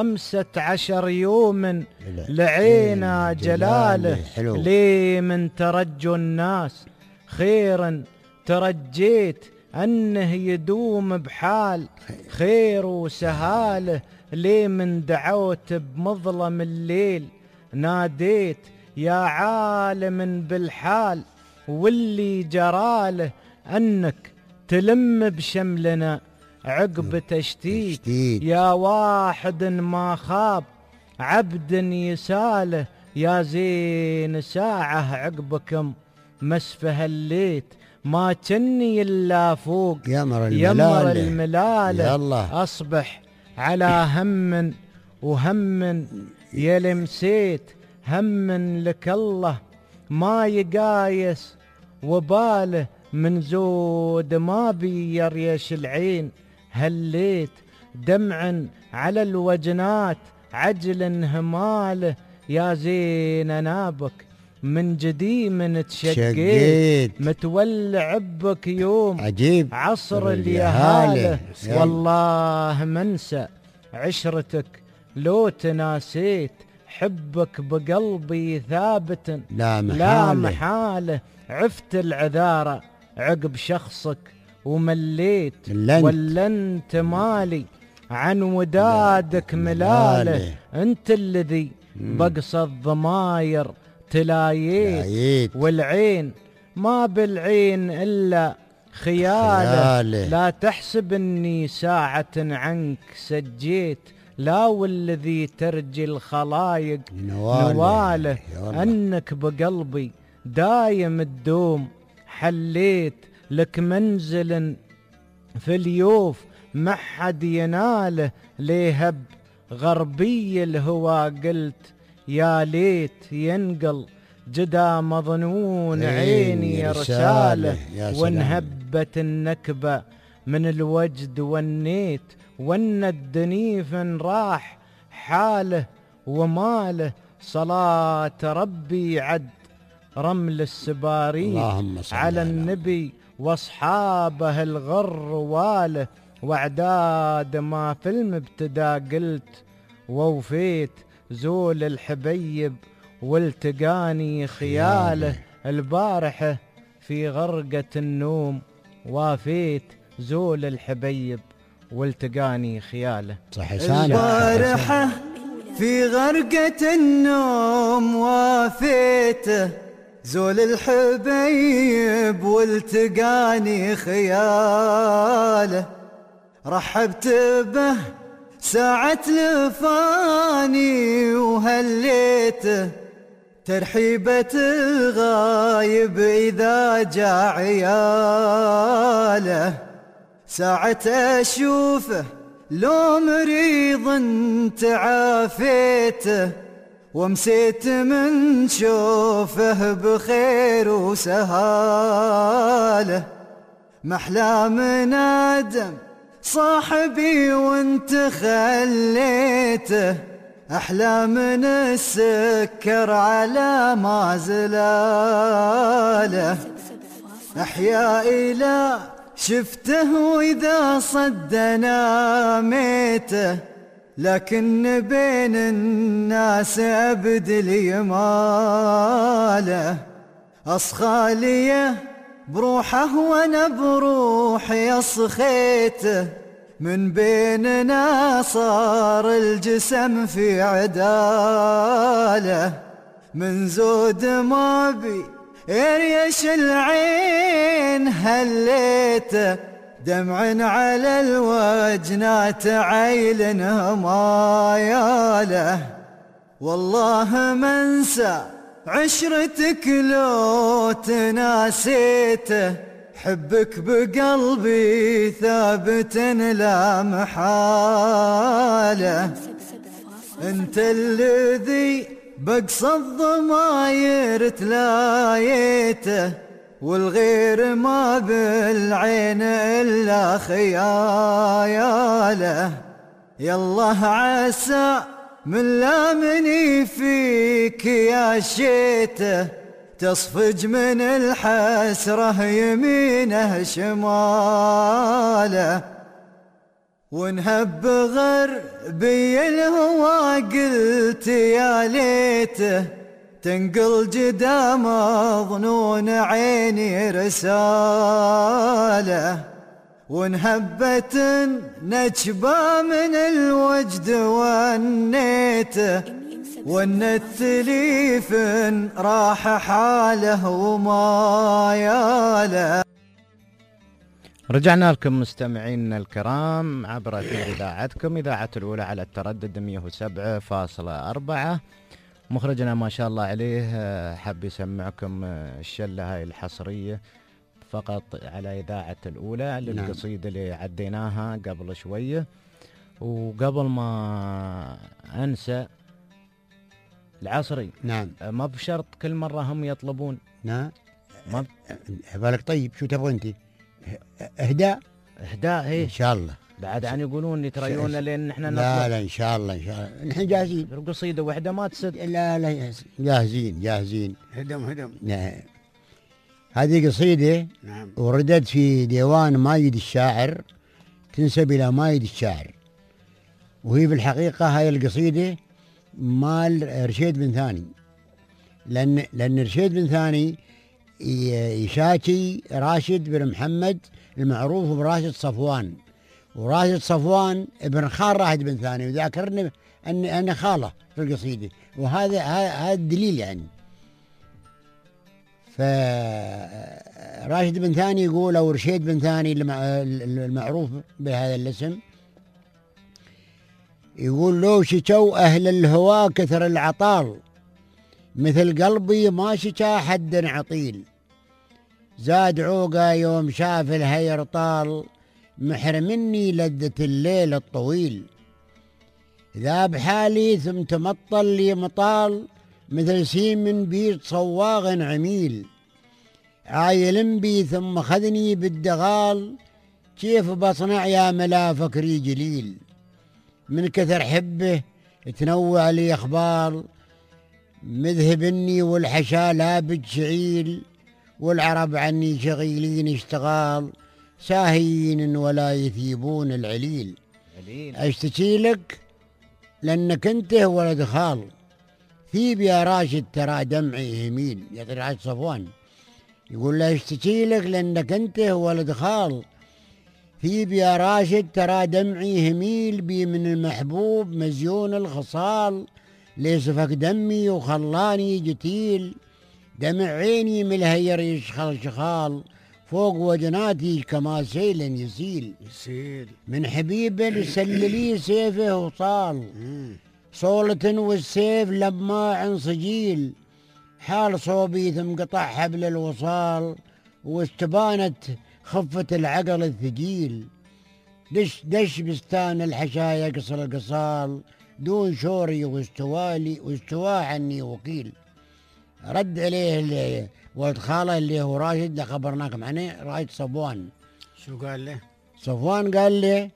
15 يوم لعينا جلاله لي من ترجو الناس خيرا ترجيت أنه يدوم بحال خير وسهاله لي من دعوت بمظلم الليل ناديت يا عالم بالحال واللي جراله أنك تلم بشملنا عقب تشتيت يا واحد ما خاب عبد يساله يا زين ساعة عقبكم مسفه الليت ما كني إلا فوق يمر الملالة يالله أصبح على هم وهم يلمسيت هم لك الله ما يقايس وباله من زود ما بيريش العين هليت دمع على الوجنات عجل هماله يا زين نابك من جديم تشقيت متولع بك يوم عجيب عصر اليهاله والله منسى عشرتك لو تناسيت حبك بقلبي ثابت لا محاله عفت العذارة عقب شخصك ومليت ولا انت مالي عن ودادك ملاله انت الذي بقص الضماير تلايت والعين ما بالعين إلا خياله لا تحسب أني ساعة عنك سجيت لا والذي ترجي الخلايق نواله أنك بقلبي دايم الدوم حليت لك منزل في اليوف ما حد يناله ليهب غربي الهوى قلت يا ليت ينقل جدا مظنون عيني رساله وانهبت النكبة من الوجد والنيت وان الدنيف راح حاله وماله صلاة ربي عد رمل السباريت على النبي واصحابه الغر واله واعداد ما في المبتدا قلت ووفيت زول الحبيب والتقاني خياله البارحة في غرقة النوم وافيت زول الحبيب والتقاني خياله البارحة في غرقة النوم وافيته زول الحبيب والتقاني خياله رحبت به ساعة لفاني وهليته ترحيبة الغايب إذا جاء عياله ساعة أشوفه لو مريض انت عافيته ومسيت من شوفه بخير وسهاله محلى من آدم صاحبي وانت خليته أحلى من السكر على ما زلاله أحيا إلى شفته وإذا صدنا ميته لكن بين الناس أبدل يماله أصخاليه بروحه وانا بروحي اصخيته من بيننا صار الجسم في عداله من زود ما بي يريش العين هليته دمع على الوجنات عيلنهم آياله. والله ما انسى عشرتك لو تناسيته، حبك بقلبي ثابت لا محالة. انت الذي بقصى الضماير تلايته، والغير ما بالعين إلا خياله. يالله عسى من لامني فيك يا شيته، تصفج من الحسرة يمينه شماله. ونهب غربي الهوى قلت يا ليته، تنقل جدا مظنون عيني رساله. ونهبت نجبة من الوجد ونيته، والنتليف راح حاله وما ياله. رجعنا لكم مستمعينا الكرام عبر أثير إذاعتكم، إذاعة الأولى على التردد 107.4. مخرجنا ما شاء الله عليه حب يسمعكم الشلة هاي الحصرية فقط على إذاعة الأولى للقصيدة اللي عديناها قبل شوية. وقبل ما أنسى العصري، نعم، ما بشرط كل مرة هم يطلبون. نعم، ما بالك. طيب شو تبغى أنت؟ إهداء إيه إن شاء الله. بعد عن يقولون يتريونا لأن إحنا لا لا إن شاء الله إن شاء الله نحن جاهزين. قصيدة واحدة ما تسد. لا لا جاهزين. هدم. نعم. هذه قصيدة نعم وردت في ديوان مايد الشاعر، تنسب إلى مايد الشاعر، وهي في الحقيقة هاي القصيدة مال رشيد بن ثاني، لأن رشيد بن ثاني يشاكي راشد بن محمد المعروف براشد صفوان، وراشد صفوان ابن خال راشد بن ثاني، وذاكرني أن خاله في القصيدة، وهذا الدليل يعني. فراشد بن ثاني يقول، أو رشيد بن ثاني المعروف بهذا الاسم، يقول لو شكوا أهل الهوى كثر العطال، مثل قلبي ما شكا حد عطيل، زاد عوقا يوم شاف الهير طال، محرمني لذة الليل الطويل، ذاب حالي ثم تمطل لي مطال، مثل سيم بيت صواغ عميل، عايل بي ثم خذني بالدغال، كيف بصنع يا ملا فكري جليل، من كثر حبه تنوع لي أخبار، مذهبني والحشا لابد شعيل، والعرب عني شغيلين اشتغال، ساهيين ولا يثيبون العليل. اشتكي لك لأنك انت ولد خال، ثيب يا راشد ترى دمعي يميل. يا راشد صفوان يقول له اشتكي لك لأنك انت ولد خال، ثيب يا راشد ترى دمعي هميل، بي من المحبوب مزيون الخصال، ليسفك دمي وخلاني جتيل، دمع عيني من الهير يشخل شخال، فوق وجناتي كما سيل يسيل، من حبيب سللي سيفه وصال، صولة والسيف لماع صجيل، حال صوبي ثم قطع حبل الوصال، واستبانت خفة العقل الثقيل، دش بستان الحشايا قصر القصال، دون شوري واستواء عني وكيل. رد عليه ولد خاله اللي هو راشد اللي خبرناكم عنه، راشد صفوان. شو قال له؟ صفوان قال له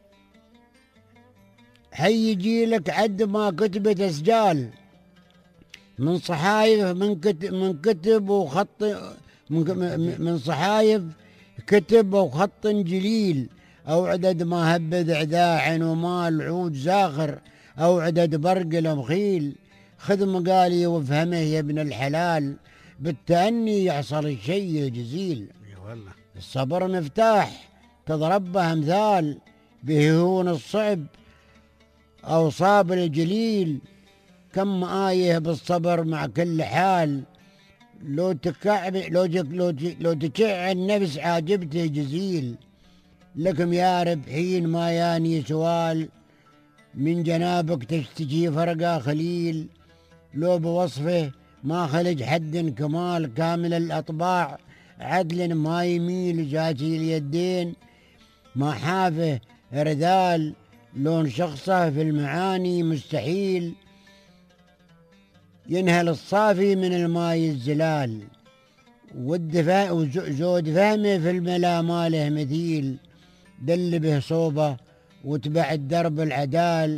حي جيلك عد ما كتبت اسجال، من صحايف من كتب وخط من صحايف كتب وخط جليل، أو عدد ما هبذ عداع ومال عود زاخر، أو عدد برق المخيل، خذ مقالي وافهمه يا ابن الحلال، بالتأني يحصل الشيء جزيل. والله الصبر مفتاح تضرب به أمثال، به هون الصعب أو صابر الجليل، كم آية بالصبر مع كل حال، لو تكع النفس عاجبته جزيل، لكم يا ربحين ما ياني سؤال، من جنابك تشتكي فرقة خليل، لو بوصفه ما خلج حد كمال، كامل الأطباع عدل ما يميل، جاتي اليدين ما حافه رذال، لون شخصه في المعاني مستحيل، ينهل الصافي من الماء الزلال، وزود فهمه في الملا ماله مثيل، دل به صوبه وتبع الدرب العدال،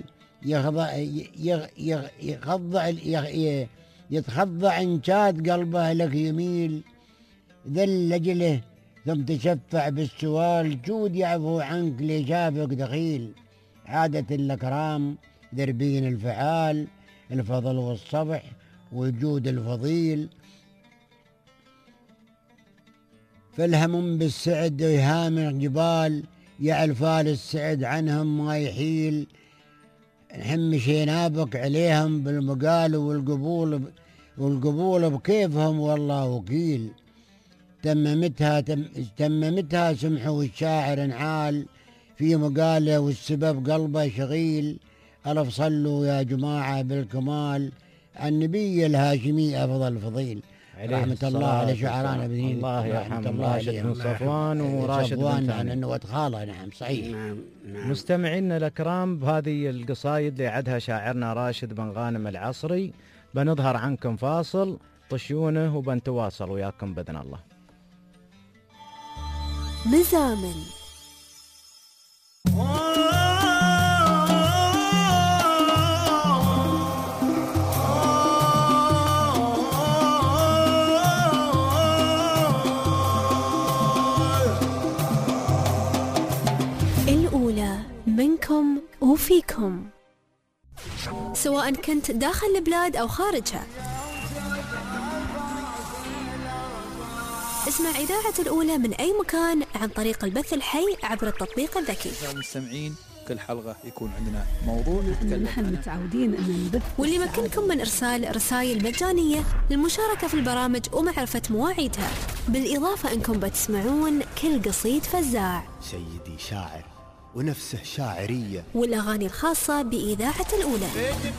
يتخضع إن كاد قلبه لك يميل، ذل لجله ثم تشفع بالسؤال، جود يعفو عنك لجابك دخيل، عادة الأكرام دربين الفعال، الفضل والصبح والجود الفضيل، فالهم بالسعد ويهام الجبال، يعلفال السعد عنهم ما يحيل، نحم شينابك عليهم بالمقال والقبول بكيفهم والله وكيل، تممتها سمحوا الشاعر انعال، في مقاله والسبب قلبه شغيل، ألف صلوا يا جماعة بالكمال، النبي الهاشمي أفضل فضيل، رحمة الله على شعرانا بذين، الله يرحم راشد بن صفوان وراشد بن ثاني، لأنه وتخاله. نعم صحيح. نعم. مستمعينا الأكرام، بهذه القصايد اللي عدها شاعرنا راشد بن غانم العصري بنظهر عنكم فاصل، طشيونه وبنتواصل وياكم بإذن الله. مزامل الأولى منكم وفيكم، سواء كنت داخل البلاد أو خارجها. اسمع إذاعة الأولى من أي مكان عن طريق البث الحي عبر التطبيق الذكي. المستمعين كل حلقة يكون عندنا موضوع نحن متعودين أن نبث، واللي يمكنكم من إرسال رسائل مجانية للمشاركة في البرامج ومعرفة مواعيدها، بالإضافة أنكم بتسمعون كل قصيد فزاع، سيدي شاعر ونفسه شاعرية، والأغاني الخاصة بإذاعة الأولى.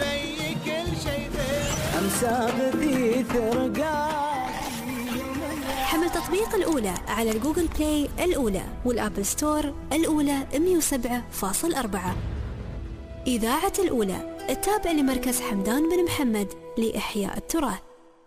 حمل تطبيق الأولى على الجوجل بلاي الأولى والآبل ستور الأولى 107.4. إذاعة الأولى التابع لمركز حمدان بن محمد لإحياء التراث.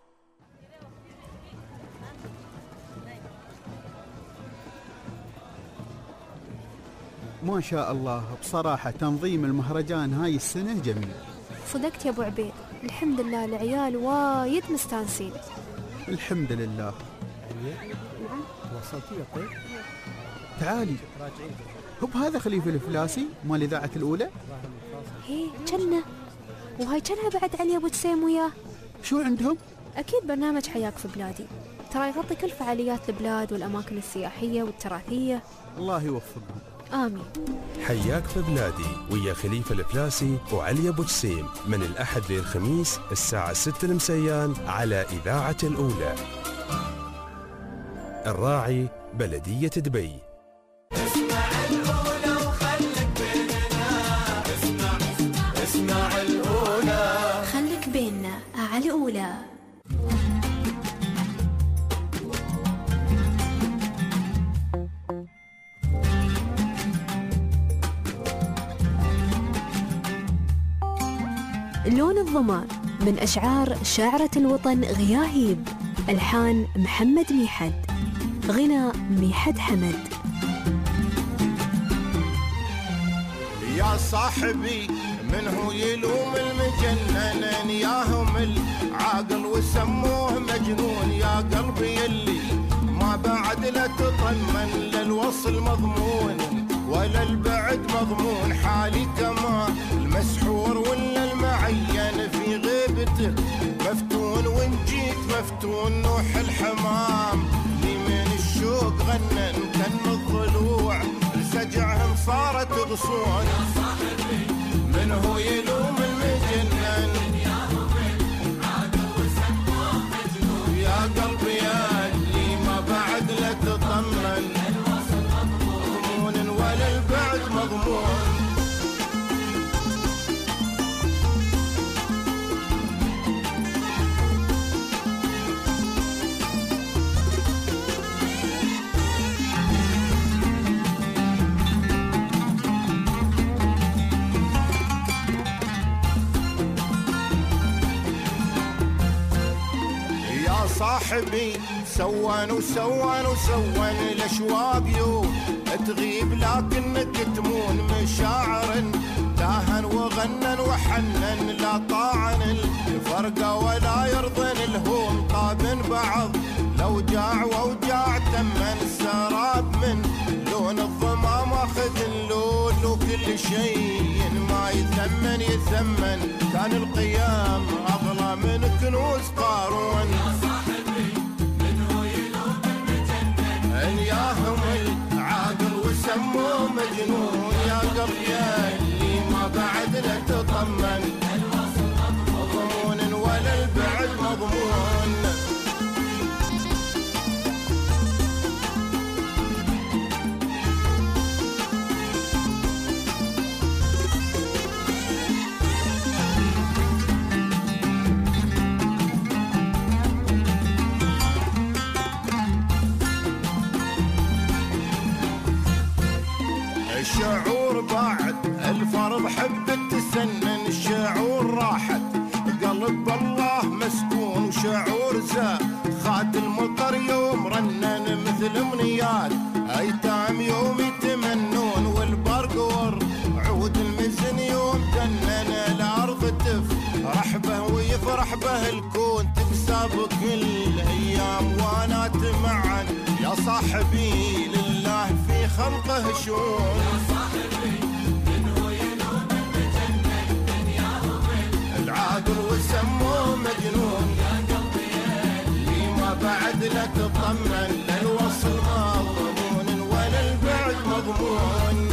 ما شاء الله، بصراحة تنظيم المهرجان هاي السنة جميل. صدقت يا أبو عبيد، الحمد لله العيال وايد مستانسين. الحمد لله. نعم وصلتي يا طيب؟ تعالي. هب هذا خليفة الفلاسي مال إذاعة الأولى؟ هي جنة، وهاي جنة بعد علي أبو جسيم وياه. شو عندهم؟ أكيد برنامج حياك في بلادي، ترى يغطي كل فعاليات البلاد والأماكن السياحية والتراثية. الله يوفقهم. آمين. حياك في بلادي ويا خليفة الفلاسي وعلي أبو جسيم من الأحد للخميس الساعة 6 المسيان على إذاعة الأولى. الراعي بلدية دبي. اسمع الأولى وخلك بيننا، اسمع الأولى خلك بيننا على الأولى. لون الظما من أشعار شاعرة الوطن غياهيب، ألحان محمد ميحد، غناء ميحد حمد. يا صاحبي من هو يلوم المجنن، ياهم العاقل وسموه مجنون، يا قلبي يلي ما بعد لا تطمن للوصل مضمون ولا البعد مضمون، حالي كما المسحور ولا المعين في غيبته مفتون، وان جيت مفتون نوح الحمام لي من الشوق غنن كن الضلوع لسجعهم صارت غصون. من هو يلوم المجنن، يا قلبي يا اللي ما بعد لا تطمن، صاحبي سوان وسوان وسوان الاشواق يوم تغيب لكنك تمون مشاعر تاهن وغنن وحنن لا طاعن الفرقة ولا يرضن الهوم طابن بعض لو جاع ووجاع تمن السراب من لون الظما ماخذ اللون وكل شيء ما يثمن كان القيام أغلى من كنوز قارون يا صاحبي منه يلوم المجنن ياهم العاقل وسموه مجنون يا قلبي اللي ما بعد لا تطمن مضمون ولا البعد مضمون الشعور بعد الفرض حب تسنن الشعور راحت قلب الله مسكون وشعور خات المطر يوم رنن مثل امنيات ايتام يوم يتمنون والبرق عود المزن يوم جنن الارض تفرح به ويفرح به الكون تبسابق الايام وانا تمعن يا صاحبي لله في خلقه شؤون يا صاحبي منه يلوم المجنن دنياهم العاقل وسموه مجنون يا قلبي اللي ما بعد لا تطمن لا الوصل مضمون ولا البعد مضمون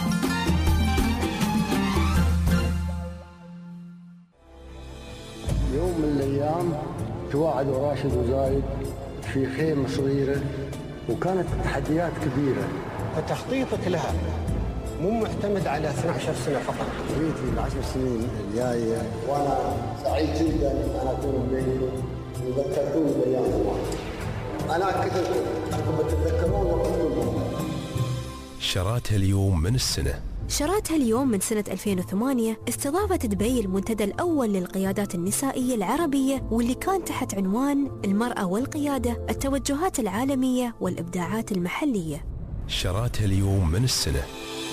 يوم من الايام تواعدوا راشد وزايد في خيمه صغيره وكانت تحديات كبيرة فتخطيطك لها مو معتمد على 12 سنة فقط رؤيتي ل10 سنين الجاية وأنا سعيد جدا أن أكون بينكم وذكرتوني بأيام زمان أنا كتبت أنكم تتذكرون وقتكم شراتها اليوم من السنة شراتها اليوم من سنة 2008 استضافت دبي المنتدى الأول للقيادات النسائية العربية واللي كان تحت عنوان المرأة والقيادة التوجهات العالمية والإبداعات المحلية. شراتها اليوم من السنة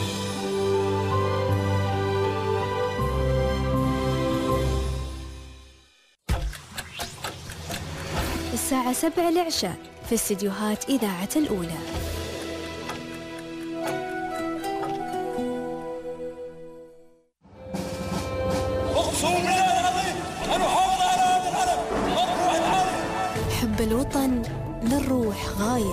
الساعة 7 العشاء في استديوهات إذاعة الأولى. حب الوطن للروح غاير.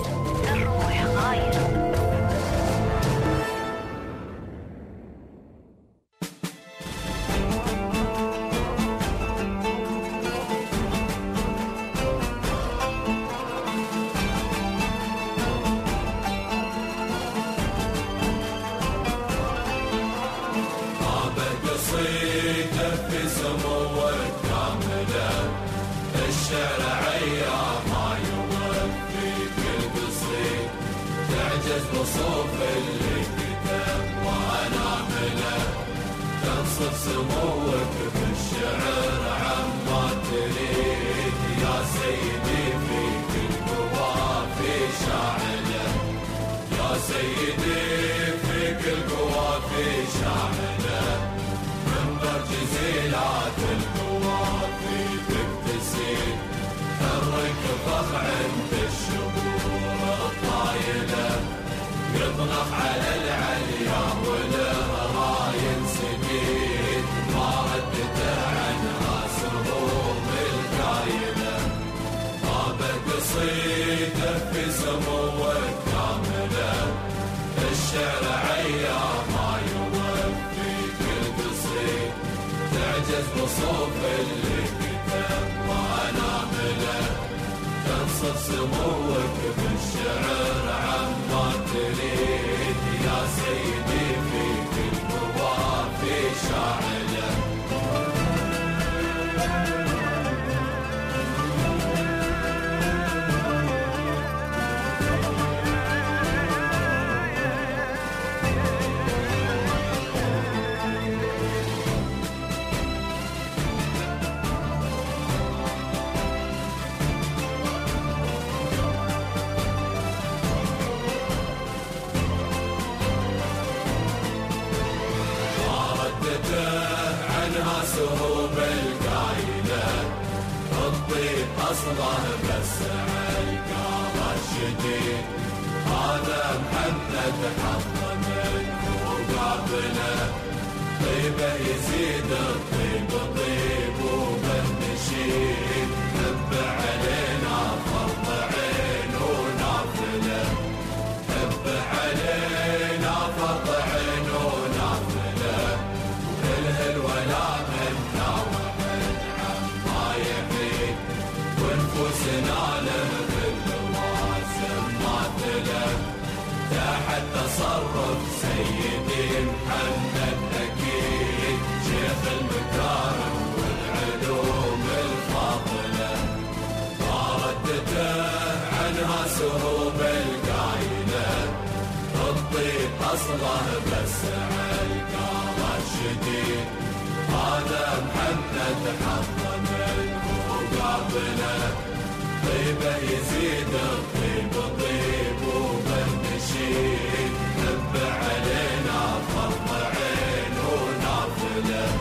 أصله بس عالقار الشديد هذا محمد حظ منه وقابله طيبه يزيد الطيب طيب وبالنشيد حب علينا فرض عين ونافله حب علينا فرض عين ونافله كله الولاء منا ومن عما يحيد ونفوسنا له باللوازم ماثله تحت تصرف سيدي محمد أكيد شيخ المكارم والعلوم الفاضلة ما ردته عنها سهوب القايلة الطيب أصله بس عالقار الشديد هذا محمد حظ منه وقابله طيبه يزيد الطيب طيب وبالنشيد حب علينا فرض عين ونافله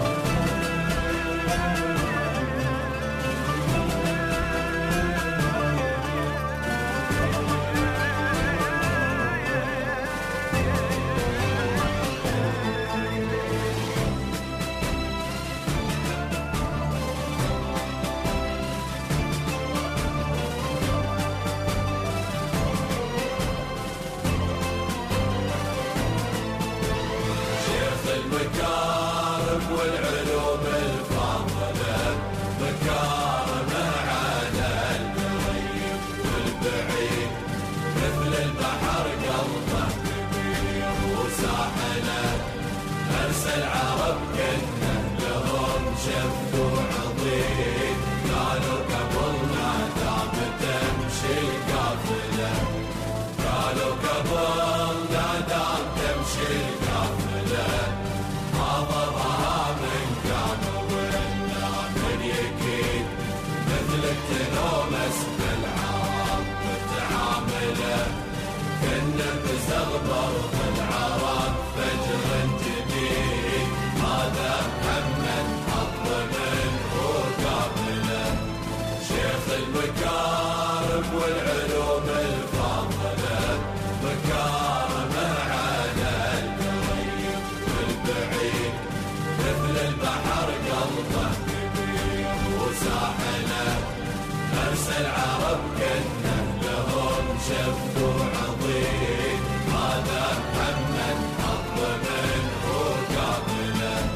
المكارم والعلوم الفاضلة مكارمه على القريب والبعيد مثل البحر قلبه كبير وساحله أرسل عرب كنه لهم شف وعضيد قالوا قبلنا دام تمشي القافلة قالوا قبلنا دام تمشي القافلة حاضرها من كان ولا من يكيد مثلك تنومس بالعرب متعامله كنا بزغبر العرب فجر جديد هذا محمد حظ منه قابله شيخ المكارم والعلوم الفاضله مكارمه على القريب والبعيد مثل البحر قلبه كبير وساحله أرسل عرب كنه لهم شف وعضيد هذا محمد حظ منه قابله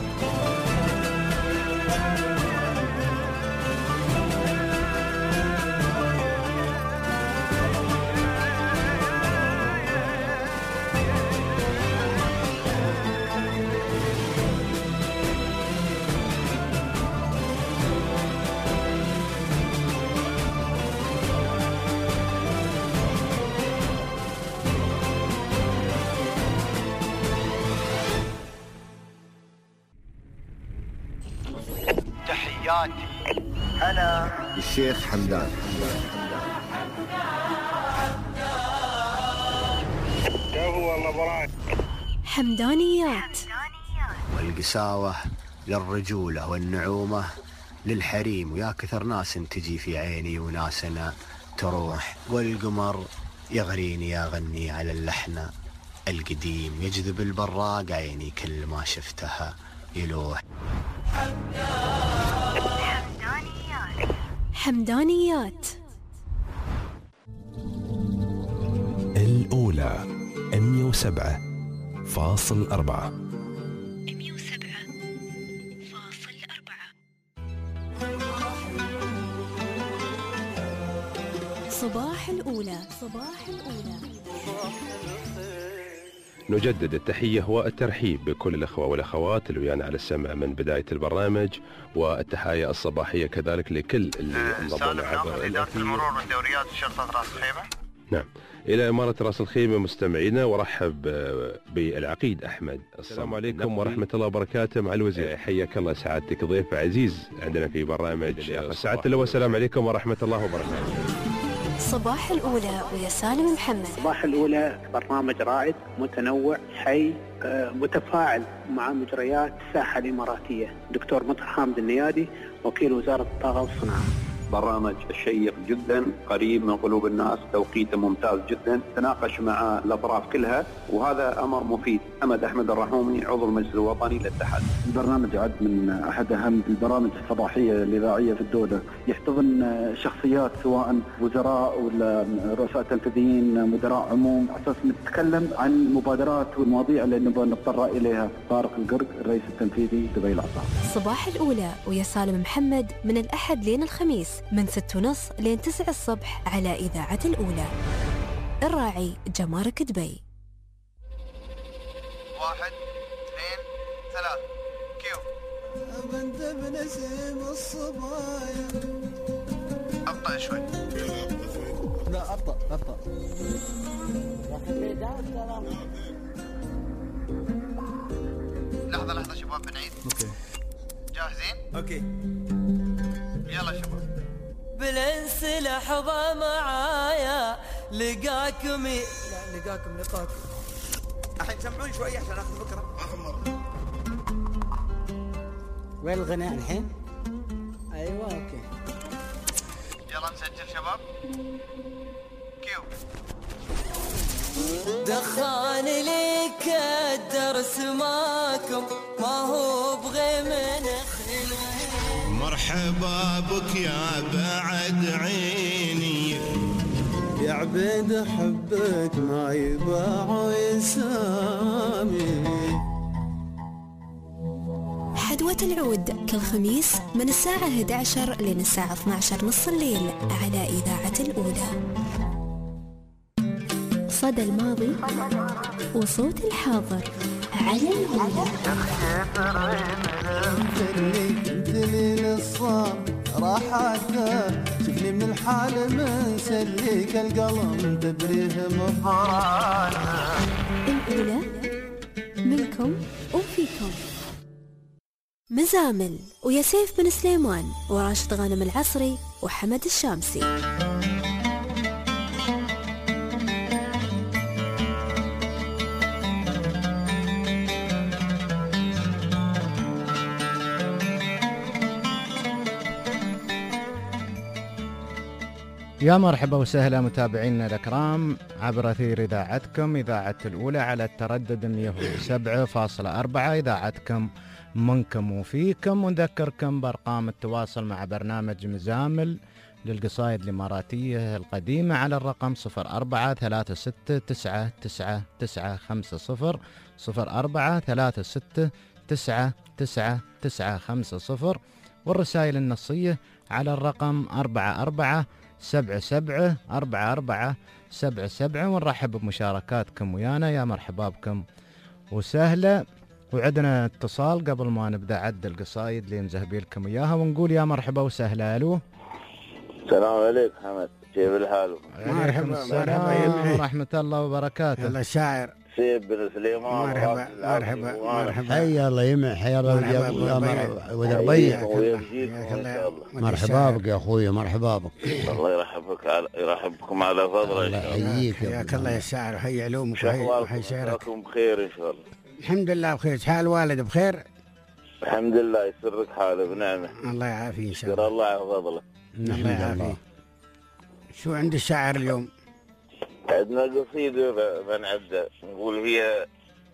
تحياتي أنا الشيخ حمدان والله براك حمدانيات والقساوة للرجولة والنعومة للحريم ويا كثر ناس تجي في عيني وناسنا تروح والقمر يغريني أغني على اللحن القديم يجذب البراق عيني كل ما شفتها يلوح حمدانيات الأولى 107.4 صباح الأولى صباح الأولى نجدد التحية والترحيب بكل الأخوة والأخوات اللي ويانا على السمع من بداية البرنامج والتحايا الصباحية كذلك لكل اللي انضموا عبر إدارة المرور والدوريات شرطة راس الخيمة. نعم إلى إمارة راس الخيمة مستمعينا ورحب بالعقيد أحمد. السلام عليكم ورحمة الله وبركاته مع الوزير. حياك الله سعادتك ضيف عزيز عندنا في برنامج سعادة الله والسلام عليكم ورحمة الله وبركاته. صباح الأولى ويا سالم محمد. صباح الأولى برنامج رائد متنوع حي متفاعل مع مجريات الساحة الإماراتية. دكتور مطر حامد النيادي وكيل وزارة الطاقة والصناعة. برنامج شيق جدا قريب من قلوب الناس، توقيته ممتاز جدا، تناقش مع الأطراف كلها وهذا أمر مفيد. محمد أحمد الرحومي، عضو المجلس الوطني للاتحاد. البرنامج يعد من أحد أهم البرامج الصباحية الإذاعية في الدولة، يحتضن شخصيات سواء وزراء ولا رؤساء تنفيذيين، مدراء عموم، على أساس نتكلم عن المبادرات والمواضيع اللي نبغى نتطرق إليها. طارق القرق، الرئيس التنفيذي دبي العصام. صباح الأولى ويا سالم محمد من الأحد لين الخميس من 6:30 لين 9 الصبح على إذاعة الأولى. الراعي جمارك دبي. 1 2 3 كيو. بنت بنسيم الصبايا. أبطأ شوي. لا أبطأ. لحظة شباب بنعيد. اوكي. جاهزين؟ اوكي. يلا شباب. بالانس لحظة معايا لقاكم الحين سمعون شوي عشان اخذ فكرة. اخر مرة. وين الغناء الحين؟ ايوه اوكي. يلا نسجل شباب. كيو. دخان لك الدرس ماكم ما هو بغي من خلوه. مرحبا بك يا بعد عيني، يا عبيد حبك ما يباع يسامي. حدوة العود كل خميس من الساعة 11 لين الساعة 12 نص الليل على إذاعة الأولى. صدى الماضي وصوت الحاضر على الأولى. دليل الصام راحته، شفني من الحال مسليك القلم تبريه مفرانا. الأولى منكم وفيكم. مزامل ويا سيف بن سليمان وراشد غانم العصري وحمد الشامسي. يا مرحبا وسهلا متابعينا الأكرام عبر أثير إذاعتكم إذاعة الأولى على التردد 107.4. إذاعتكم منكم وفيكم، ونذكركم بأرقام التواصل مع برنامج مزامل للقصائد الإماراتية القديمة على الرقم 0436999950 0436999950، والرسائل النصية على الرقم 44774477. ونرحب بمشاركاتكم ويانا. يا مرحبا بكم وسهلا. وعندنا اتصال قبل ما نبدأ عد القصايد اللي نزهبي لكم إياها، ونقول يا مرحبا وسهلا. ألو، السلام عليكم حمد، كيف الحال؟ مرحبا ورحمة الله وبركاته. يلا الشاعر سيف بن سليمان. مرحبا حي الله يمع، حي الله ودربية. مرحبا بك يا أخوي، مرحبا بك. الله يرحبكم على فضله. الله يحييك، حياك الله يا شاعر، وحي علومك وحي شعرك. بخير إن شاء الله. الحمد لله بخير. حال والد بخير؟ الحمد لله، يسرك حاله بنعمه. الله يعافيه إن شاء الله. الله على فضله. الله يعافيه. شو عند الشاعر اليوم؟ عندنا قصيدة بنعدها، نقول فيها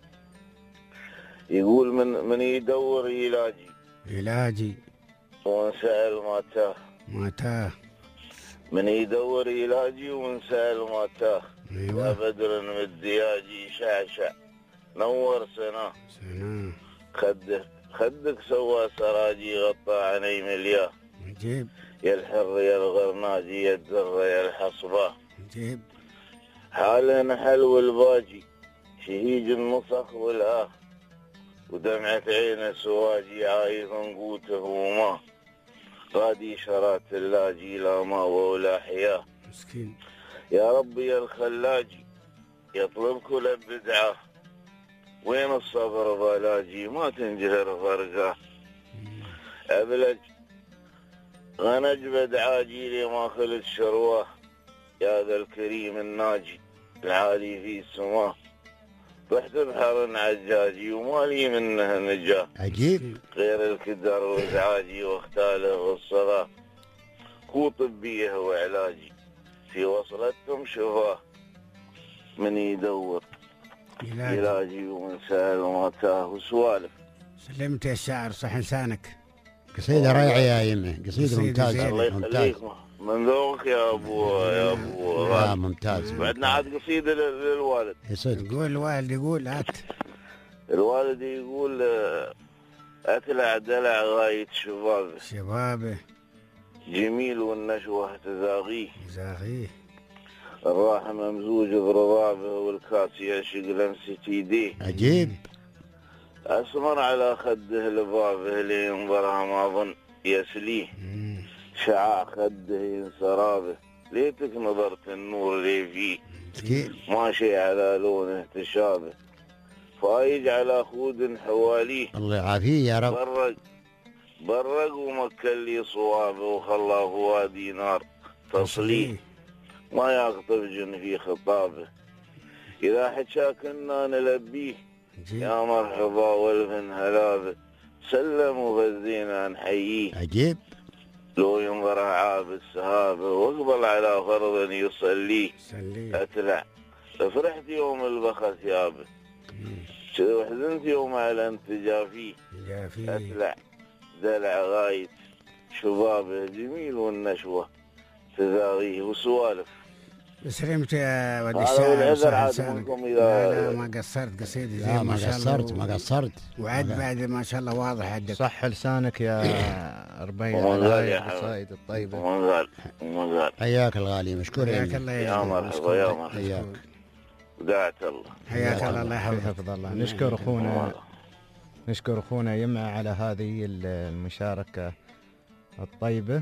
يقول من يدور علاجي ونسأل ما تاه من يدور علاجي ونسأل ما تاه. أيوة. يا بدر مد ياجي شعشع نور سناه خدك سوى سراجي غطى عيني ملياه. عجيب. يا الحر يا الغرناجي يا الذرة يا الحصباه. عجيب. حالنا حلو الباجي شهيج النصخ والآه، ودمعة عين سواجي عايز نقوته وما غادي شرات اللاجي لا ما ولا حياه. مسكين. يا ربي يا الخلاجي يطلب كل بدعة، وين الصبر بلاجي ما تنجهر فرقاه. أبلج غنج بدعاجي لي ما خلت شرواه. يا ذا الكريم الناجي العالي في سماه، رحت بحر عجاجي ومالي منه نجاه. عجيب. غير الكدر وازعاجي واختاله والصغاه، كو طبية وعلاجي في وصلتهم شفاه من يدور علاجي ومن سهل وما تاه وسوالف. سلمت يا الشاعر صح لسانك. قصيدة رائعة يا يمه، قصيدة ممتازة. الله يخليك من ذوقك يا ابو ممتاز. بعدنا عاد قصيدة للوالد. يقول الوالد يقول هات. الوالد يقول أتلع دلع غاية شبابه جميل والنشوة تزاغيه الراحة ممزوج برضابه والكاس يعشق لمسة يديه عجيب. أسمر على خده لبابه لينظرها ما ظن يسليه شعاع خده ينسرابه ليتك نظرت النور اللي فيه ماشي على لونه تشابه فايج على خود حواليه الله يعافيه يا رب. برق ومكل لي صوابه وخلاه وادي نار تصليه ما يقطف جن في خطابه إذا حكى كنا نلبيه يا مرحبا والفن هلابه سلم وغزينا نحييه عجيب. لو ينظر عاب السهابه واقبل على فرض يصليه أتلع فرحت يوم البخت يابه وحزنت يوم على انت جافيه أتلع دلع غاية شبابه جميل والنشوة تزاغيه وسوالف. سلمت يا ودي الشاعر. لا ما قصرت قصيدة زي ما شاء الله. ما قصرت وعد بعد ما شاء الله واضح عندك. صح لسانك يا ربيع على القصائد الطيبة. ومنغال حياك الغالي مشكور. حياك الله يا مرحبا يا مرحبا. وداعت الله. حياك الله. الله يحفظك. حفظ الله. نشكر أخونا يمع على هذه المشاركة الطيبة.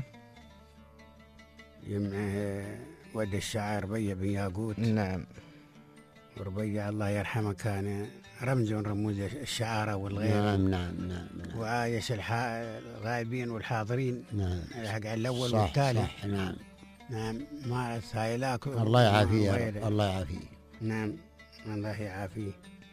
يمع ود الشاعر ربيع بن ياقوت. نعم. وربيع الله يرحمه كان رمز من رموز الشعارة والغير. نعم. وعايش الغائبين والحاضرين. نعم. حق الأول والثالث. صح. نعم ما سايلاك. الله يعافيه يا رب. الله يعافيه. نعم الله يعافيه.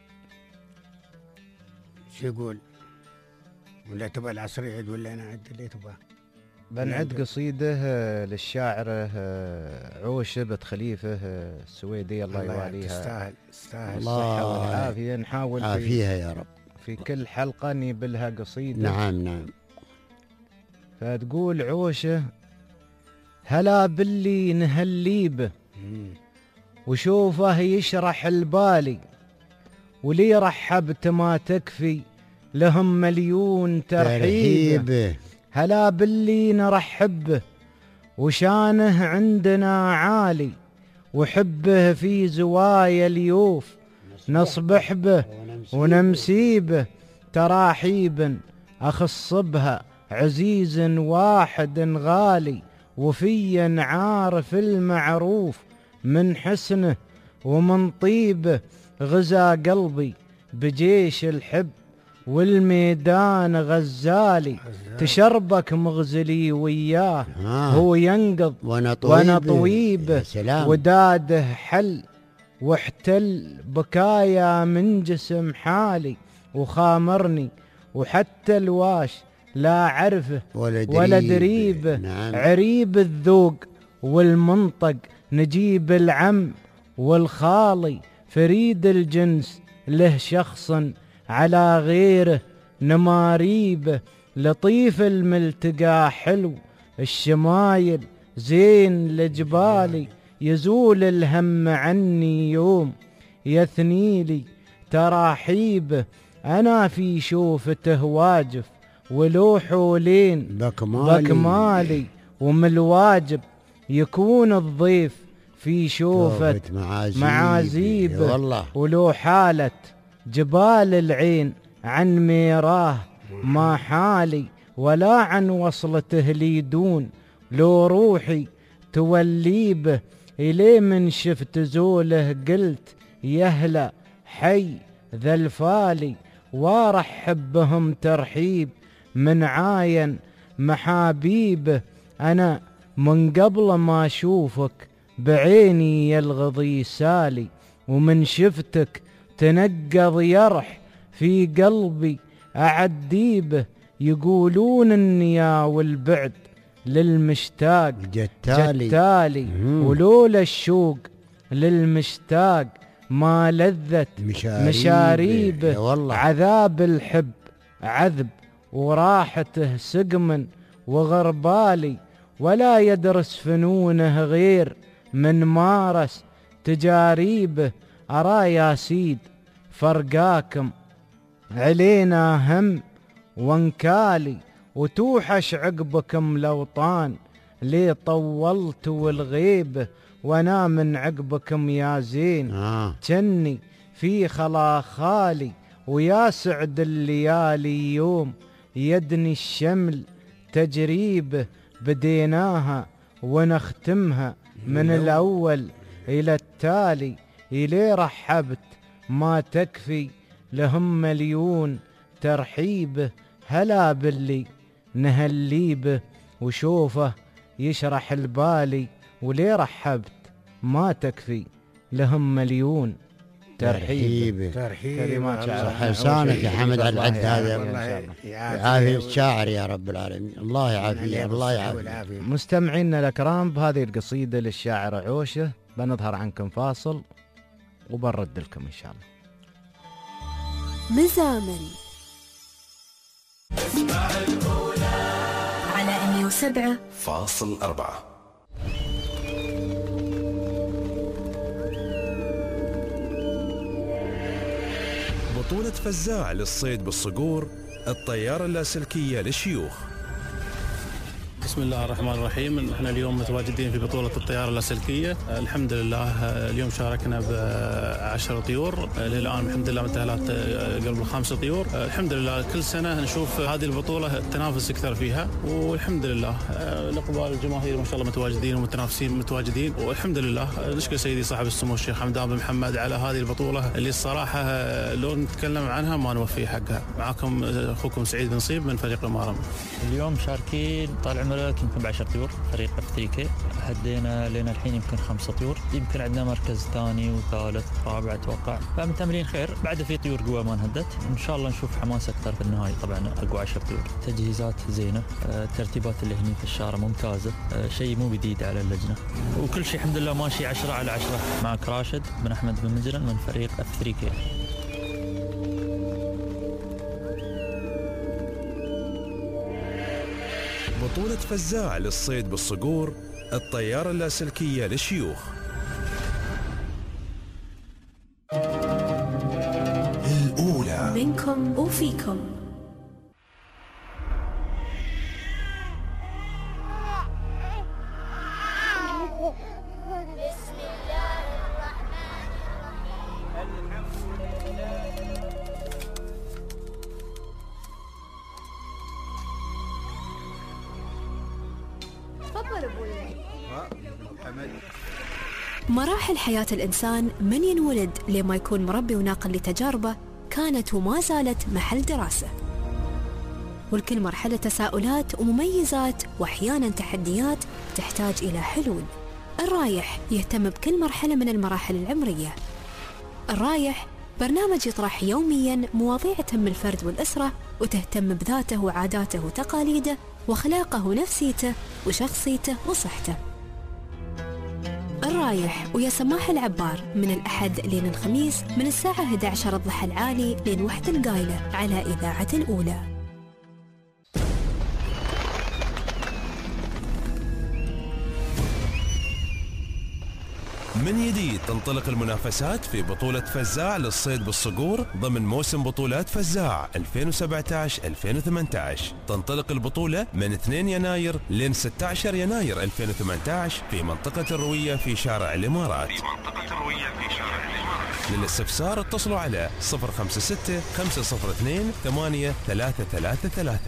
شو يقول؟ ولا تبغى العصر يعد ولا انا اعد اللي تبغى؟ بنعد قصيده للشاعر عوشة بنت خليفة السويدي الله يواليها. تستاهل الصحة والعافية. نحاول عافيها يا رب في كل حلقة نبلها قصيدة. نعم. فتقول عوشة هلا باللي نهليبه وشوفه يشرح البالي ولي رحبت ما تكفي لهم مليون ترحيب. هلا باللي نرحب به وشانه عندنا عالي وحبه في زوايا اليوف نصبح به ونمسي به تراحيب أخص بها عزيز واحد غالي وفيا عارف المعروف من حسنه ومن طيبه غزا قلبي بجيش الحب والميدان غزالي تشربك مغزلي وياه هو ينقض وانا طويبه وداده حل واحتل بكايا من جسم حالي وخامرني وحتى الواش لا عرفه ولا دريبه. نعم. عريب الذوق والمنطق نجيب العم والخالي فريد الجنس له شخص على غيره نماريبه لطيف الملتقى حلو الشمايل زين لجبالي يزول الهم عني يوم يثنيلي تراحيبه أنا في شوفته واجف ولوحه لين بكمالي ومن الواجب يكون الضيف في شوفة معازيبه ولو حالة جبال العين عن ميراه ما حالي ولا عن وصلته لي دون لو روحي توليبه إلي من شفت زوله قلت يهلا حي ذا الفالي وارحب بهم ترحيب من عاين محابيبه أنا من قبل ما أشوفك بعيني يلغضي سالي ومن شفتك تنقض يرح في قلبي أعديبه يقولون النيا والبعد للمشتاق جتالي ولولا الشوق للمشتاق ما لذت مشاريبه عذاب الحب عذب وراحته سقم وغربالي ولا يدرس فنونه غير من مارس تجاريبه أرى يا سيد فرقاكم علينا هم وانكالي وتوحش عقبكم الأوطان ليه طولت والغيبة وانا من عقبكم يا زين جني في خلا خالي ويا سعد الليالي يوم يدني الشمل تجريبه بديناها ونختمها من الأول إلى التالي إلي رحبت ما تكفي لهم مليون ترحيبه هلا باللي نهليبه وشوفه يشرح البالي ولي رحبت ما تكفي لهم مليون ترحيبه كلمات شعر لسانك يا حمد على العد هذا يعافي الشاعر يا رب العالمين الله يعافيه الله يعافيه. مستمعينا الأكرام بهذه القصيدة للشاعر عوشة بنظهر عنكم فاصل وبنرد لكم إن شاء الله. مزامل على 107.4. بطولة فزاع للصيد بالصقور، الطيارة اللاسلكية للشيوخ. بسم الله الرحمن الرحيم. احنا اليوم متواجدين في بطولة الطيارة اللاسلكية. الحمد لله اليوم شاركنا ب10 طيور، للآن الحمد لله انتهت قبل 5 طيور. الحمد لله كل سنة نشوف هذه البطولة التنافس أكثر فيها، والحمد لله الإقبال الجماهير ما شاء الله متواجدين ومتنافسين متواجدين، والحمد لله نشكر سيدي صاحب السمو الشيخ حمدان بن محمد على هذه البطولة اللي الصراحة لو نتكلم عنها ما نوفي حقها. معكم أخوكم سعيد بن نصيب من فريق المارم. اليوم شاركين طال عمرك يمكن ب10 طيور فريق F3K، هدينا لنا الحين يمكن 5 طيور، يمكن عندنا مركز ثاني وثالث رابع اتوقع، فمتأملين خير. بعد في طيور قوة ما انهدت، ان شاء الله نشوف حماس اكثر في النهاية. طبعا اقوى 10 طيور، تجهيزات زينة، الترتيبات اللي هني في الشارع ممتازة، شيء مو جديد على اللجنة، وكل شيء الحمد لله ماشي 10 على 10. معك راشد بن احمد بن مجرن من فريق F3K. بطولة فزاع للصيد بالصقور، الطيارة اللاسلكية للشيوخ. الأولى منكم وفيكم. مراحل حياة الإنسان من ينولد لما يكون مربي وناقل لتجاربه كانت وما زالت محل دراسة، والكل مرحلة تساؤلات ومميزات وأحيانا تحديات تحتاج إلى حلول. الرايح يهتم بكل مرحلة من المراحل العمرية. الرايح برنامج يطرح يوميا مواضيع تهم الفرد والأسرة وتهتم بذاته وعاداته وتقاليده وأخلاقه ونفسيته وشخصيته وصحته. الرايح ويا سماح العبار من الأحد لين الخميس من الساعة 11 الضحى العالي لين 1 القايلة على إذاعة الأولى. من جديد تنطلق المنافسات في بطولة فزاع للصيد بالصقور ضمن موسم بطولات فزاع 2017-2018. تنطلق البطولة من 2 يناير لين 16 يناير 2018 في منطقة الروية في شارع الإمارات. للاستفسار اتصلوا على 056-502-8333.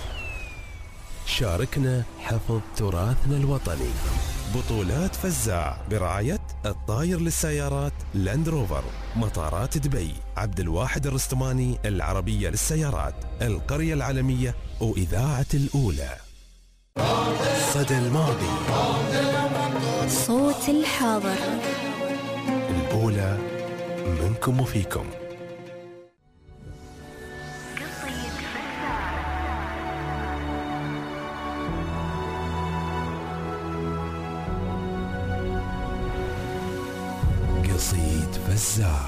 شاركنا حفظ تراثنا الوطني. بطولات فزاع برعاية الطاير للسيارات لاند روفر، مطارات دبي، عبد الواحد الرستماني العربية للسيارات، القرية العالمية وإذاعة الأولى. صدى الماضي، صوت الحاضر، الأولى منكم وفيكم. قصيد فزاع.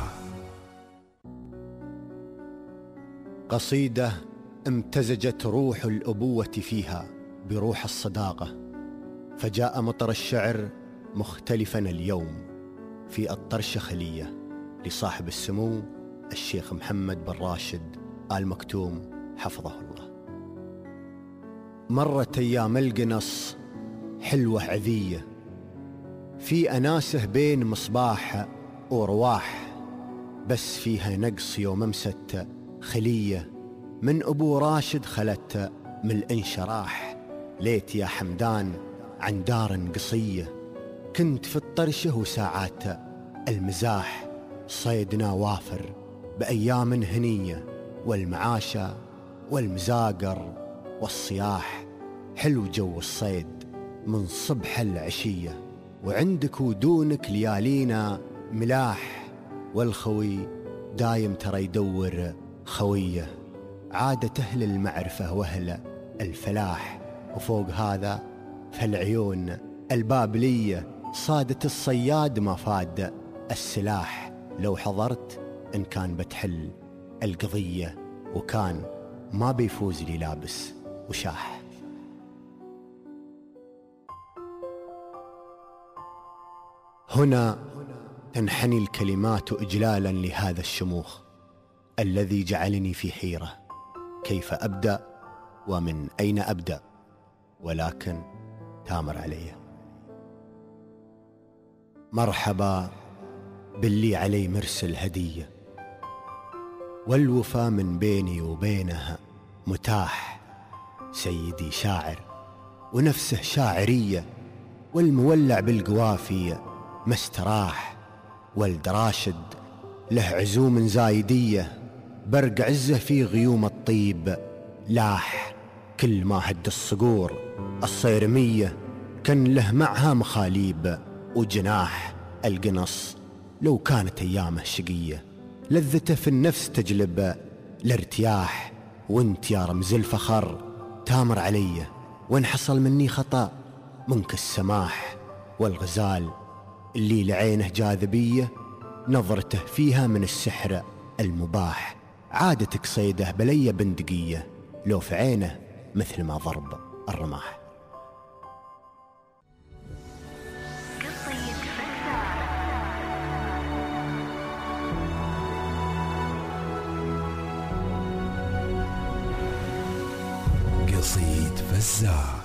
قصيدة امتزجت روح الأبوة فيها بروح الصداقة، فجاء مطر الشعر مختلفا اليوم في الطرشة خلية لصاحب السمو الشيخ محمد بن راشد آل مكتوم حفظه الله. مرت أيام القنص حلوة عذية، في أناسه بين مصباح ورواح، بس فيها نقص يوم أمست خلية من أبو راشد خلت من الانشراح. ليت يا حمدان عن دار قصية، كنت في الطرشة وساعات المزاح، صيدنا وافر بأيام هنية، والمعاشة والمزاقر والصياح. حلو جو الصيد من صبح العشية، وعندك ودونك ليالينا ملاح، والخوي دايم ترى يدور خوية، عادة أهل المعرفة وأهل الفلاح. وفوق هذا فالعيون البابلية صادت الصياد ما فاد السلاح. لو حضرت إن كان بتحل القضية، وكان ما بيفوز لي لابس وشاح. هنا تنحني الكلمات إجلالا لهذا الشموخ الذي جعلني في حيرة، كيف أبدأ ومن أين أبدأ، ولكن تامر علي. مرحبا باللي علي مرسل هدية، والوفا من بيني وبينها متاح. سيدي شاعر ونفسه شاعرية، والمولع بالقوافي مستراح. ولد راشد له عزوم زايدية، برق عزه في غيوم الطيب لاح. كل ما هد الصقور الصيرمية، كان له معها مخاليب وجناح. القنص لو كانت أيامه شقية، لذته في النفس تجلب الارتياح. وانت يا رمز الفخر تامر علي، وان حصل مني خطأ منك السماح. والغزال اللي لعينه جاذبية، نظرته فيها من السحر المباح. عادتك صيده بلي بندقية، لو في عينه مثل ما ضرب الرماح. قصيد فزاع.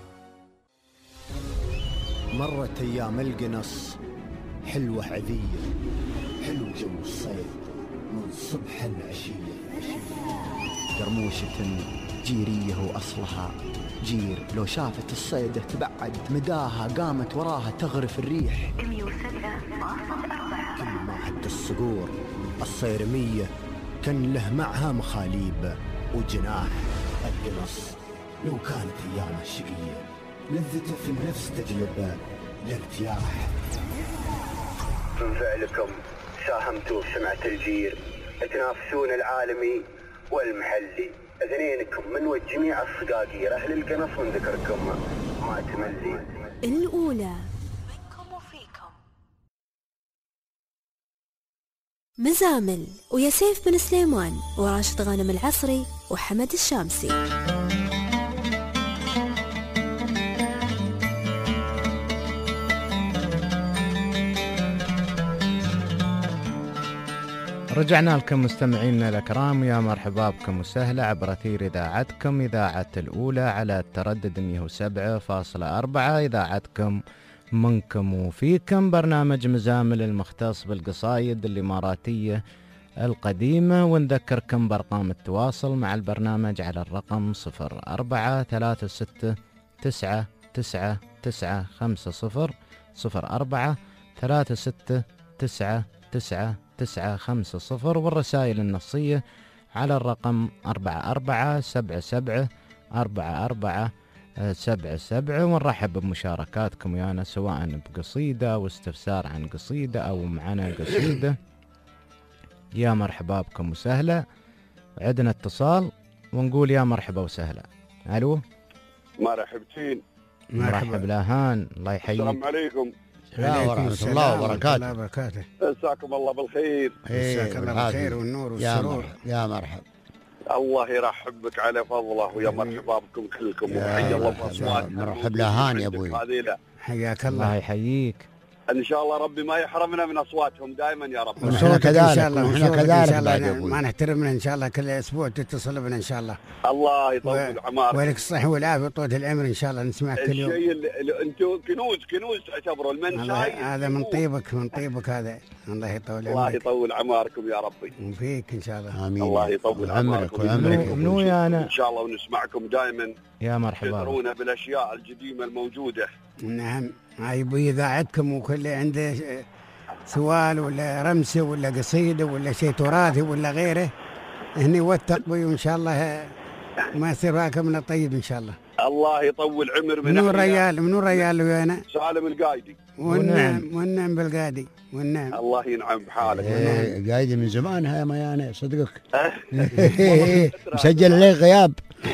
مرت أيام القنص حلوة عذية، حلو جو الصيد من صبح العشية. قرموشة جيرية وأصلها جير، لو شافت الصيدة تبعد مداها، قامت وراها تغرف الريح. 107.4 كل ما هد الصقور الصيرمية، كان له معها مخاليب وجناح. القنص لو كانت أيامه شقية، لذته في النفس تجلب الارتياح. من فعلكم ساهمتوا في سمعة الجير، تنافسون العالمي والمحلي. اثنينكم من وجميع الصقاقير، أهل القنص من ذكركم ما تملي. الأولى منكم وفيكم. مزامل ويا سيف بن سليمان وراشد غانم العصري وحمد الشامسي. رجعنا لكم مستمعينا الأكرام، يا مرحبا بكم وسهلا عبر أثير إذاعتكم إذاعة الأولى على التردد 107.4. إذاعتكم منكم وفيكم، برنامج مزامل المختص بالقصايد الإماراتية القديمة. ونذكركم بأرقام التواصل مع البرنامج على الرقم 0436999950 0436999950، والرسائل النصية على الرقم 44774477. ونرحب بمشاركاتكم ويانا، سواء بقصيدة أو استفسار عن قصيدة أو معنا قصيدة. يا مرحبا بكم وسهلا. عندنا اتصال ونقول يا مرحبا وسهلا. ألو، مرحبتين. مرحبا لاهان، الله يحييك. السلام عليكم. السلام ورحمة الله وبركاته. مساكم الله بالخير. مساك الله بالخير والنور والسرور. يا مرحب. الله يرحب بك على فضله ويا مرحبا بكم كلكم وحي الله باصواتكم. مرحب لهان يا ابوي. حياك الله. يحييك. ان شاء الله ربي ما يحرمنا من اصواتهم دائما يا رب. وصوتك ان شاء الله. ونحن كذلك ما نحترمنا ان شاء الله كل اسبوع تتصل بنا ان شاء الله. الله يطول عمرك. ولك الصحة والعافية وطولة العمر ان شاء الله نسمعك كل يوم. الشيء اللي انتم كنوز تعتبروا المنشاي. هذا من طيبك هذا. الله يطول عمرك. الله يطول عمركم يا ربي. وفيك ان شاء الله. امين. الله يطول عمرك منو يا انا ان شاء الله ونسمعكم دائما. يا مرحبا. تذكرونا بالاشياء القديمه الموجوده. نعم. هاي اذاعتكم وكل عنده سؤال ولا رمسه ولا قصيده ولا شيء تراثي ولا غيره هني وثق بي وان شاء الله ما يصير راكب من الطيب ان شاء الله. الله يطول عمر من منو الرجال ويانا؟ سالم القايدي. والنعم بالقايدي والنعم. الله ينعم بحالك. قايدي من زمان هاي ما يعني صدقك. مسجل عليه غياب.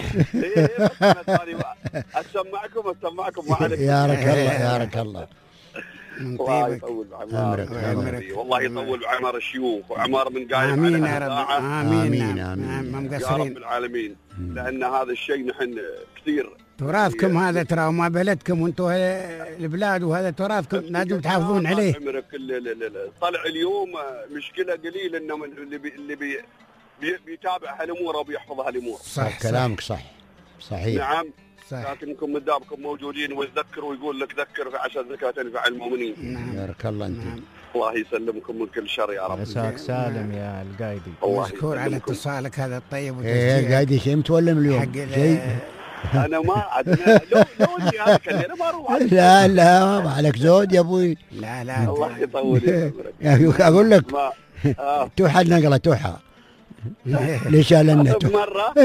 اسمعكم ما عليك. يا رك الله. الله يطول بعمرك. والله يطول بعمر الشيوخ وعمر من قايم. امين يا رب. امين. ما مقصرين يا رب العالمين. لان هذا الشيء نحن كثير تراثكم هذا ترى وما بلدكم وانتم البلاد وهذا تراثكم لازم تحافظون عليه. عمرك طلع اليوم مشكله قليل انه اللي بيتابع هالامور وبيحفظ هالامور. صح كلامك صحيح. نعم. لكنكم مدامكم موجودين ويذكر ويقول لك ذكر عشان ذكرى تنفع المؤمنين. بارك الله انت. الله يسلمكم من كل شر يا رب. مساك سالم يا القايدي. مشكور على اتصالك هذا الطيب وتشجيعك. قايدي شيء متولم اليوم شيء. انا ما عندنا لوني هذا انا ما اروح. لا ما عليك زود يا ابوي. لا الله يطول عمرك. اقول لك توحى النقله توحى. ليش لنا مرة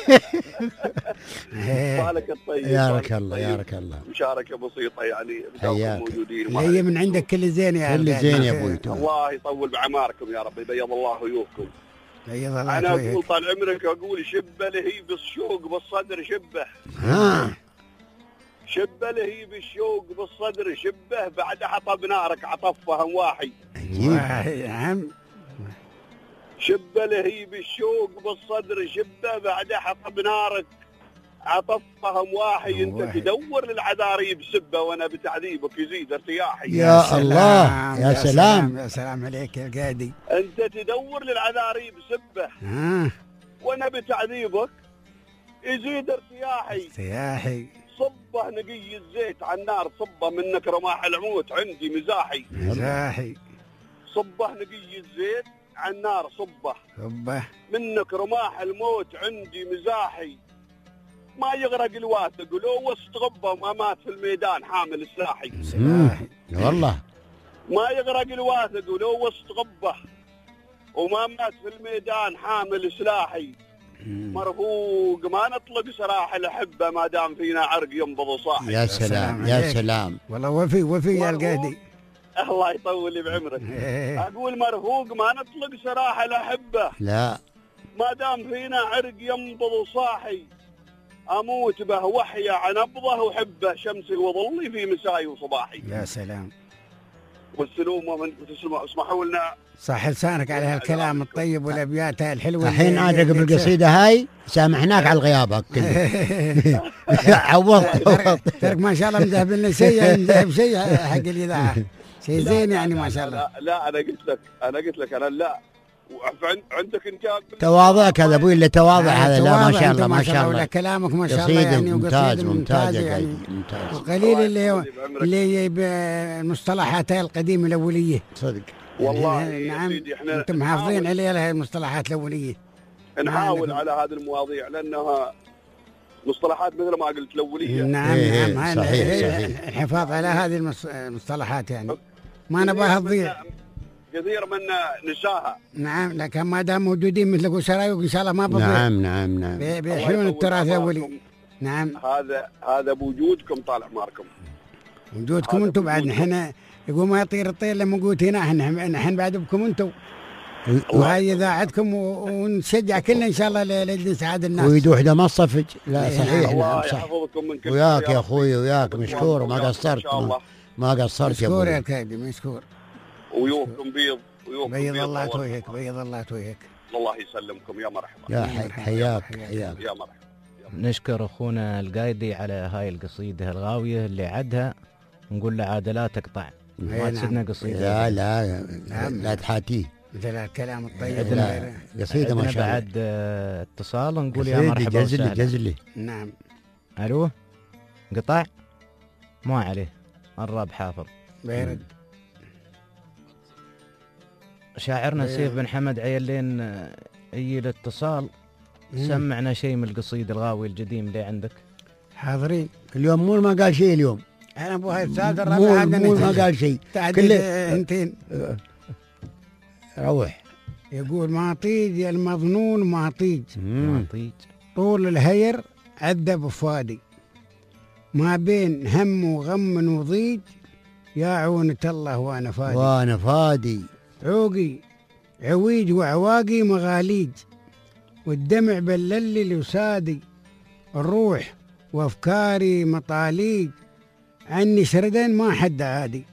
بالك الطيب. يا رك الله. مشاركة بسيطة يعني موجودين. هي من عندك كل زين يا كل زين يا ابوي. الله يطول بعماركم يا رب يبيض الله وجوهكم. أنا أقول طال عمرك أقول شبه لهي بالشوق بالصدر شبه. شبه لهي بالشوق بالصدر شبه بعد حطب نارك عطفها واحي. نعم. شبه لهي بالشوق بالصدر شبه بعد حطب نارك عطفهم واحي. انت تدور للعذاريب سبه وانا بتعذيبك يزيد ارتياحي. يا الله يا سلام. يا سلام عليك يا القايدي. انت تدور للعذاريب سبه وانا بتعذيبك يزيد ارتياحي. صبه نقي الزيت على النار صبه منك رماح العمود عندي مزاحي. صبه نقي الزيت على النار صبه منك رماح الموت عندي مزاحي. ما يغرق الواثق ولو وسط غبه ما مات في الميدان حامل سلاحي. والله ما يغرق الواثق ولو وسط غبه وما مات في الميدان حامل سلاحي. مرفوق ما نطلق سراح الأحبة ما دام فينا عرق ينبض صاحي. يا سلام يا سلام. والله وفي يا القايدي. الله يطول لي بعمرك. أقول مرفوق ما نطلق سراح الأحبة لا ما دام فينا عرق ينبض صاحي. أموت به وحيا عن نبضه وحبه شمسي وظلي في مساي وصباحي. يا سلام. والسلوم ومن اسمحوا لنا صح لسانك على هالكلام الطيب والابيات الحلوه. الحين عاد قبل القصيده هاي سامحناك على الغياب كله. عوض ترك ما شاء الله مذهب لنا شيء حق الاذاعه شيء زين يعني ما شاء الله. لا انا قلت لك انا لا عندك انت تواضعك هذا ابوي اللي تواضع هذا. لا ما شاء الله ما شاء الله. ولا كلامك ما شاء الله يعني ممتاز يعني وقليل اللي بالمصطلحات القديمه الاوليه صدق والله. نعم انتم محافظين عليها المصطلحات الاوليه. نحاول على هذه المواضيع لانها مصطلحات مثل ما قلت الاوليه. نعم صحيح. الحفاظ على هذه المصطلحات يعني ما نبغاها تضيع. كثير منا نساها. نعم لكن ما دام موجودين مثل شرايك ان شاء الله ما بضيع. نعم بيحيون التراث الاولي. نعم هذا بوجودكم طال عمركم. وجودكم انتم بعد نحن يقول ما يطير الطير لما قلت هنا نحن بعد بكم انتم. وهي اذاعتكم ونشجع كلنا ان شاء الله لسعاد الناس. ويدوح ده ما صفج. لا صحيح. الله يحفظكم من كل وياك يا اخوي وياك مشكور وما قصرت. ما قصرت يا مشكور ابوي. يا كايدي مشكور. ويومكم بيض بيض الله توجهك بيض الله توجهك. الله يسلمكم يا مرحبا. يا حياك حياك. يا مرحبا. نشكر اخونا القايدي على هاي القصيده الغاويه اللي عدها، نقول له عاد لا تقطع ما تسدنا قصيده. لا تحاتيه مثل الكلام الطيب. عندنا قصيده ما شاء الله. بعد اتصال نقول يا مرحبا وسهلا. جزلي. نعم. الو قطع ما عليه الراب حافظ. بيرد. شاعرنا سيف بن حمد عيلين اي الاتصال سمعنا شيء من القصيده الغاوي القديم اللي عندك. حاضرين. اليوم مو ما قال شيء اليوم. انا ابو هاي الاستاذ الرابع مو ما قال شيء. كله انتين. روح. يقول معطيج يا المظنون معطيج. معطيج. طول الهير عذب فؤادي، ما بين هم وغم وضيج، يا عونة الله وانا فادي. عوقي عويج وعواقي مغاليج، والدمع بللي لوسادي، الروح وافكاري مطاليج، عني شردن ما حد عادي.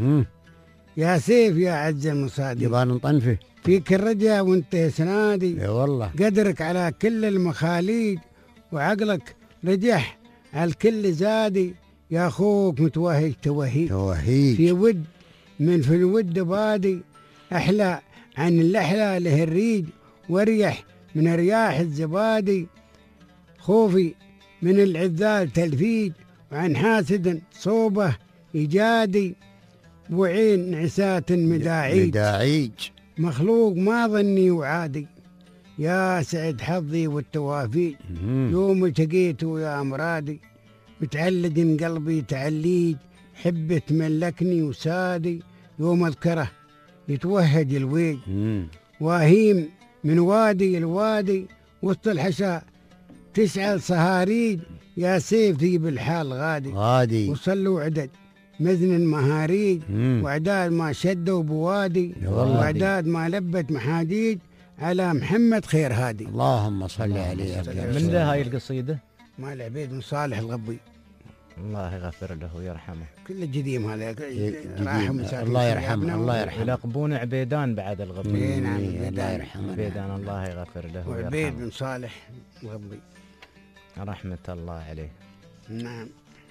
يا سيف يا عز المصادي، يبان نطنفه فيك الرجا وانت سنادي. اي والله. قدرك على كل المخاليج، وعقلك رجح على الكل زادي، يا اخوك متوهج توهيج في ود من في الود بادي، احلى عن الاحلى له الريج، واريح من رياح الزبادي، خوفي من العذال تلفيج، وعن حاسد صوبه ايجادي، وعين نعسات مداعيج، مخلوق ما ظني وعادي، يا سعد حظي والتوافيج، يوم التقيت ويا مرادي، متعلق قلبي تعليج، حبة ملكني وسادي، يوم اذكره يتوهج الويج، واهيم من وادي الوادي، وسط الحشا تشعل صهاريج، يا سيف ذيب الحال غادي، وصلوا عدد مزن المهاريج، واعداد ما شدوا بوادي، واعداد ما لبت محاديج، على محمد خير هادي. اللهم صل عليه. من ذا هاي القصيده؟ مال عبيد بن صالح الغبي، الله يغفر له ويرحمه. كل قديم هذا الله يرحمه. الله يرحمه. يلقبون عبيدان بعد الغبي. نعم الله يرحمه. عبيدان الله يغفر له ويرحمه. وعبيد بن صالح الغبي رحمة الله عليه. نعم.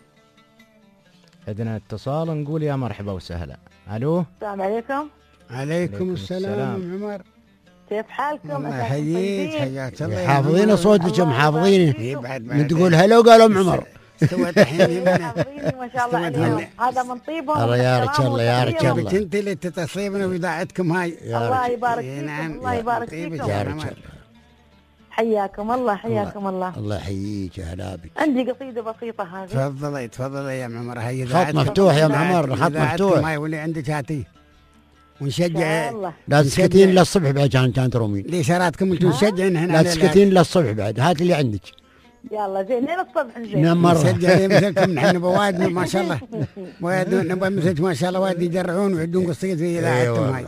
عندنا اتصال نقول يا مرحبا وسهلا. الو السلام عليكم. عليكم السلام عمر، كيف حالكم؟ الله يحييك حياك الله. حافظين صوتك محافظينه. تقول هلو قالوا عمر. استوت الحين حافظيني ما شاء الله عليهم، هذا من طيبهم. الله يارك الله يارك الله. انت اللي تتصيبنا واذاعتكم هاي. الله يبارك فيكم. الله يبارك فيكم. يارك حياكم الله حياكم الله. الله يحييك يا هلا بك. عندي قصيدة بسيطة هذه. تفضلي يا عمر. هاي خط مفتوح يا عمر، خط مفتوح. ما يولي عندك هاتي ونشجع. لا تسكتين للصبح بعد كان ترومين. ليش راتكم انتم تشجعين هنا؟ لا تسكتين للصبح بعد، هات اللي عندك. يلا زين لين الصبح زين. نعم مرة. نشجع مثلكم نحن بواد ما شاء الله. واد نبغى مثلك ما شاء الله، واد يجرعون ويعدون قصيد في اذاعتهم هاي.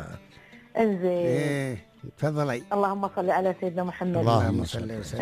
انزين. تفضلي. اللهم صل على سيدنا محمد. اللهم صل وسلم.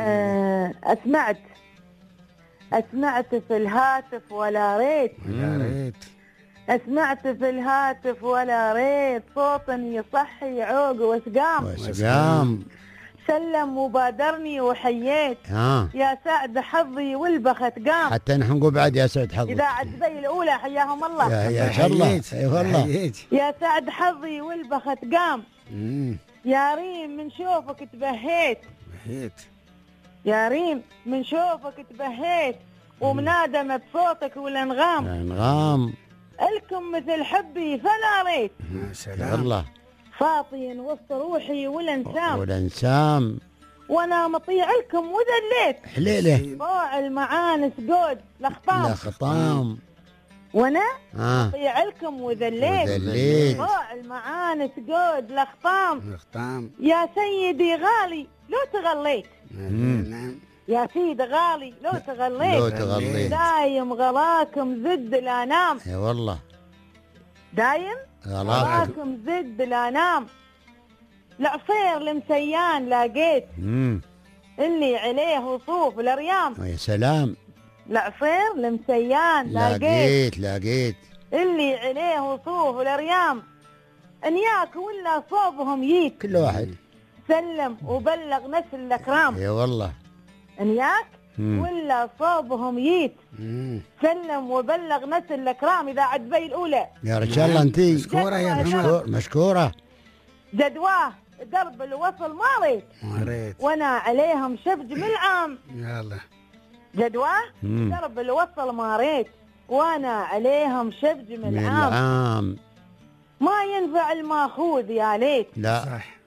أسمعت في الهاتف ولا ريت. أسمعت في الهاتف ولا ريت، صوت يصحي عوق وسقام. سلم وبادرني وحييت، يا سعد حظي والبخت قام. حتى نحن نقول بعد يا سعد حظي. إذاعة دبي الأولى حياهم الله. يا شاء الله. اي والله. يا سعد حظي والبخت قام، يا ريم من شوفك تبهيت. يا ريم من شوفك تبهيت، ومنادمة بصوتك والانغام. الكم مثل حبي فلا ريت. يا سلام الله. فاطي وسط روحي والانسام، وانا مطيع لكم وذليت. حليله طوع المعانس قود لخطام، وانا مطيع لكم وذليت. طوع المعانس قود لخطام، يا سيدي غالي لو تغليت. يا سيدي غالي لو تغليت. دايم غلاكم زد الانام. اي والله. دايم غلاكم زد الانام، العصير المسيان لاقيت، اللي عليه وصوف الاريام. يا سلام. العصير المسيان لاقيت، اللي عليه وصوف الأريام انياك ولا صوبهم ييك، كل واحد سلم وبلغ نسل الأكرام. يا والله انياك ولا صوبهم ييت، سلم وبلغ نسل الأكرام. إذا عدبي الأولى يا رجال انتي مشكورة يا محمد، مشكورة. جدواه درب الوصل ما ريت وانا عليهم شبج من العام. يلا جدواه درب الوصل ما ريت وانا عليهم شبج من العام. ما ينفع الماخوذ يا ليت، لا صح،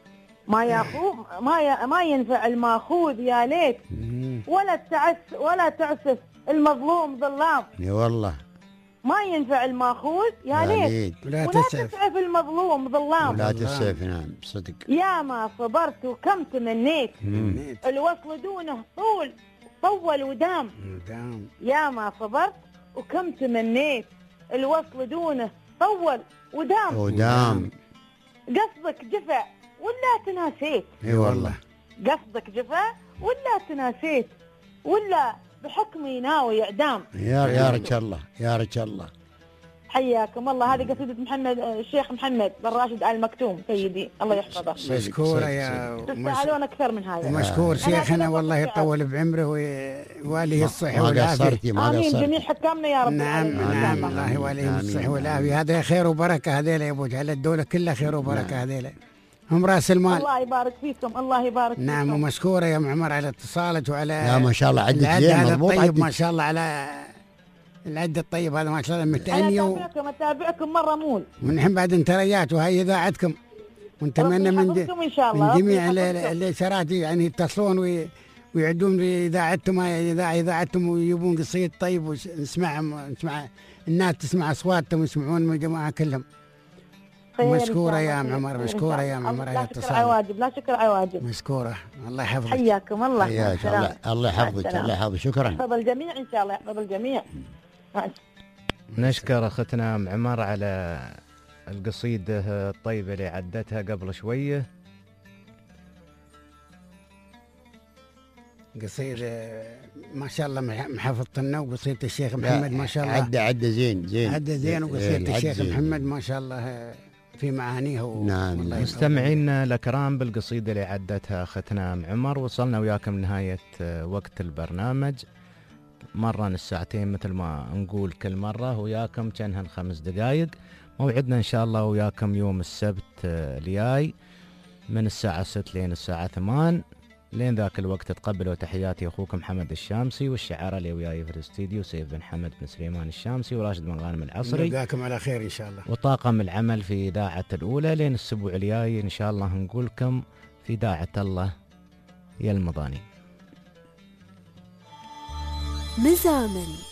ما ينفع الماخوذ يا ليت، ولا تعسف المظلوم ظلام. يا والله ما ينفع الماخوذ يا ليت، ولا تسعف المظلوم ظلام. ولا تسعف، نعم صدق. يا ما صبرت وكم تمنيت، الوصل دونه طول ودام. يا ما صبرت وكم تمنيت، الوصل دونه طول ودام. قصدك جفا ولا تناسيت؟ اي والله قصدك جفا ولا تناسيت، ولا بحكمي ناوي اعدام. يا رجال الله، يا رجال الله. حياكم الله. هذه قصيدة محمد الشيخ محمد بن راشد آل مكتوم سيدي، الله يحفظه. مشكورة يا تستاهلون أكثر من هذا. ومشكور شيخنا والله يطول بعمره ويواليه الصحة والعافية. آمين جميع حكامنا يا رب. نعم الله يواليهم الصحة والعافية. هذا خير وبركة هذيلا يا أبو جهل، الدولة كلها خير وبركة هذيلا، هم راس المال. الله يبارك فيكم، الله يبارك فيكم. نعم ومشكورة يا معمر على اتصالك وعلى لا ما شاء الله عدك زين مضبوط. طيب ما شاء الله على العد الطيب هذا ما شاء الله متأني. أتابعكم مرة مول ونحن بعد انتريات وهي إذاعتكم، ونتمنى من جميع الإشارات يعني يتصلون ويعدون بإذاعتهم ويجيبون قصيد طيب ونسمع الناس تسمع أصواتهم ويسمعون من الجماعة كلهم. مشكورة يا معمر، مشكورة يا معمر على الاتصال. لا شكر عواجب. مشكورة، الله يحفظك. حياكم الله. حياك الله يحفظك، الله يحفظك. شكرا. يحفظ الجميع إن شاء الله، يحفظ الجميع. نشكر أختنا معمر على القصيدة الطيبة اللي عدتها قبل شوية. قصيدة ما شاء الله محفظتنا، وقصيدة الشيخ محمد ما شاء الله عدى زين وقصيدة الشيخ محمد ما شاء الله في معانيه. نعم مستمعينا الأكرام، بالقصيدة اللي عدتها أختنا معمر وصلنا وياكم نهاية وقت البرنامج. مرة الساعتين مثل ما نقول كل مرة وياكم كانهن 5 دقائق. موعدنا إن شاء الله وياكم يوم السبت الجاي من الساعة 6 لين الساعة 8. لين ذاك الوقت تقبلوا تحياتي أخوكم حمد الشامسي، والشعراء اللي وياي في الاستديو سيف بن حمد بن سليمان الشامسي وراشد بن غانم العصري. نلقاكم على خير إن شاء الله. وطاقم العمل في إذاعة الأولى لين الأسبوع الجاي إن شاء الله نقولكم في إذاعة الله يا المضاني. مزامن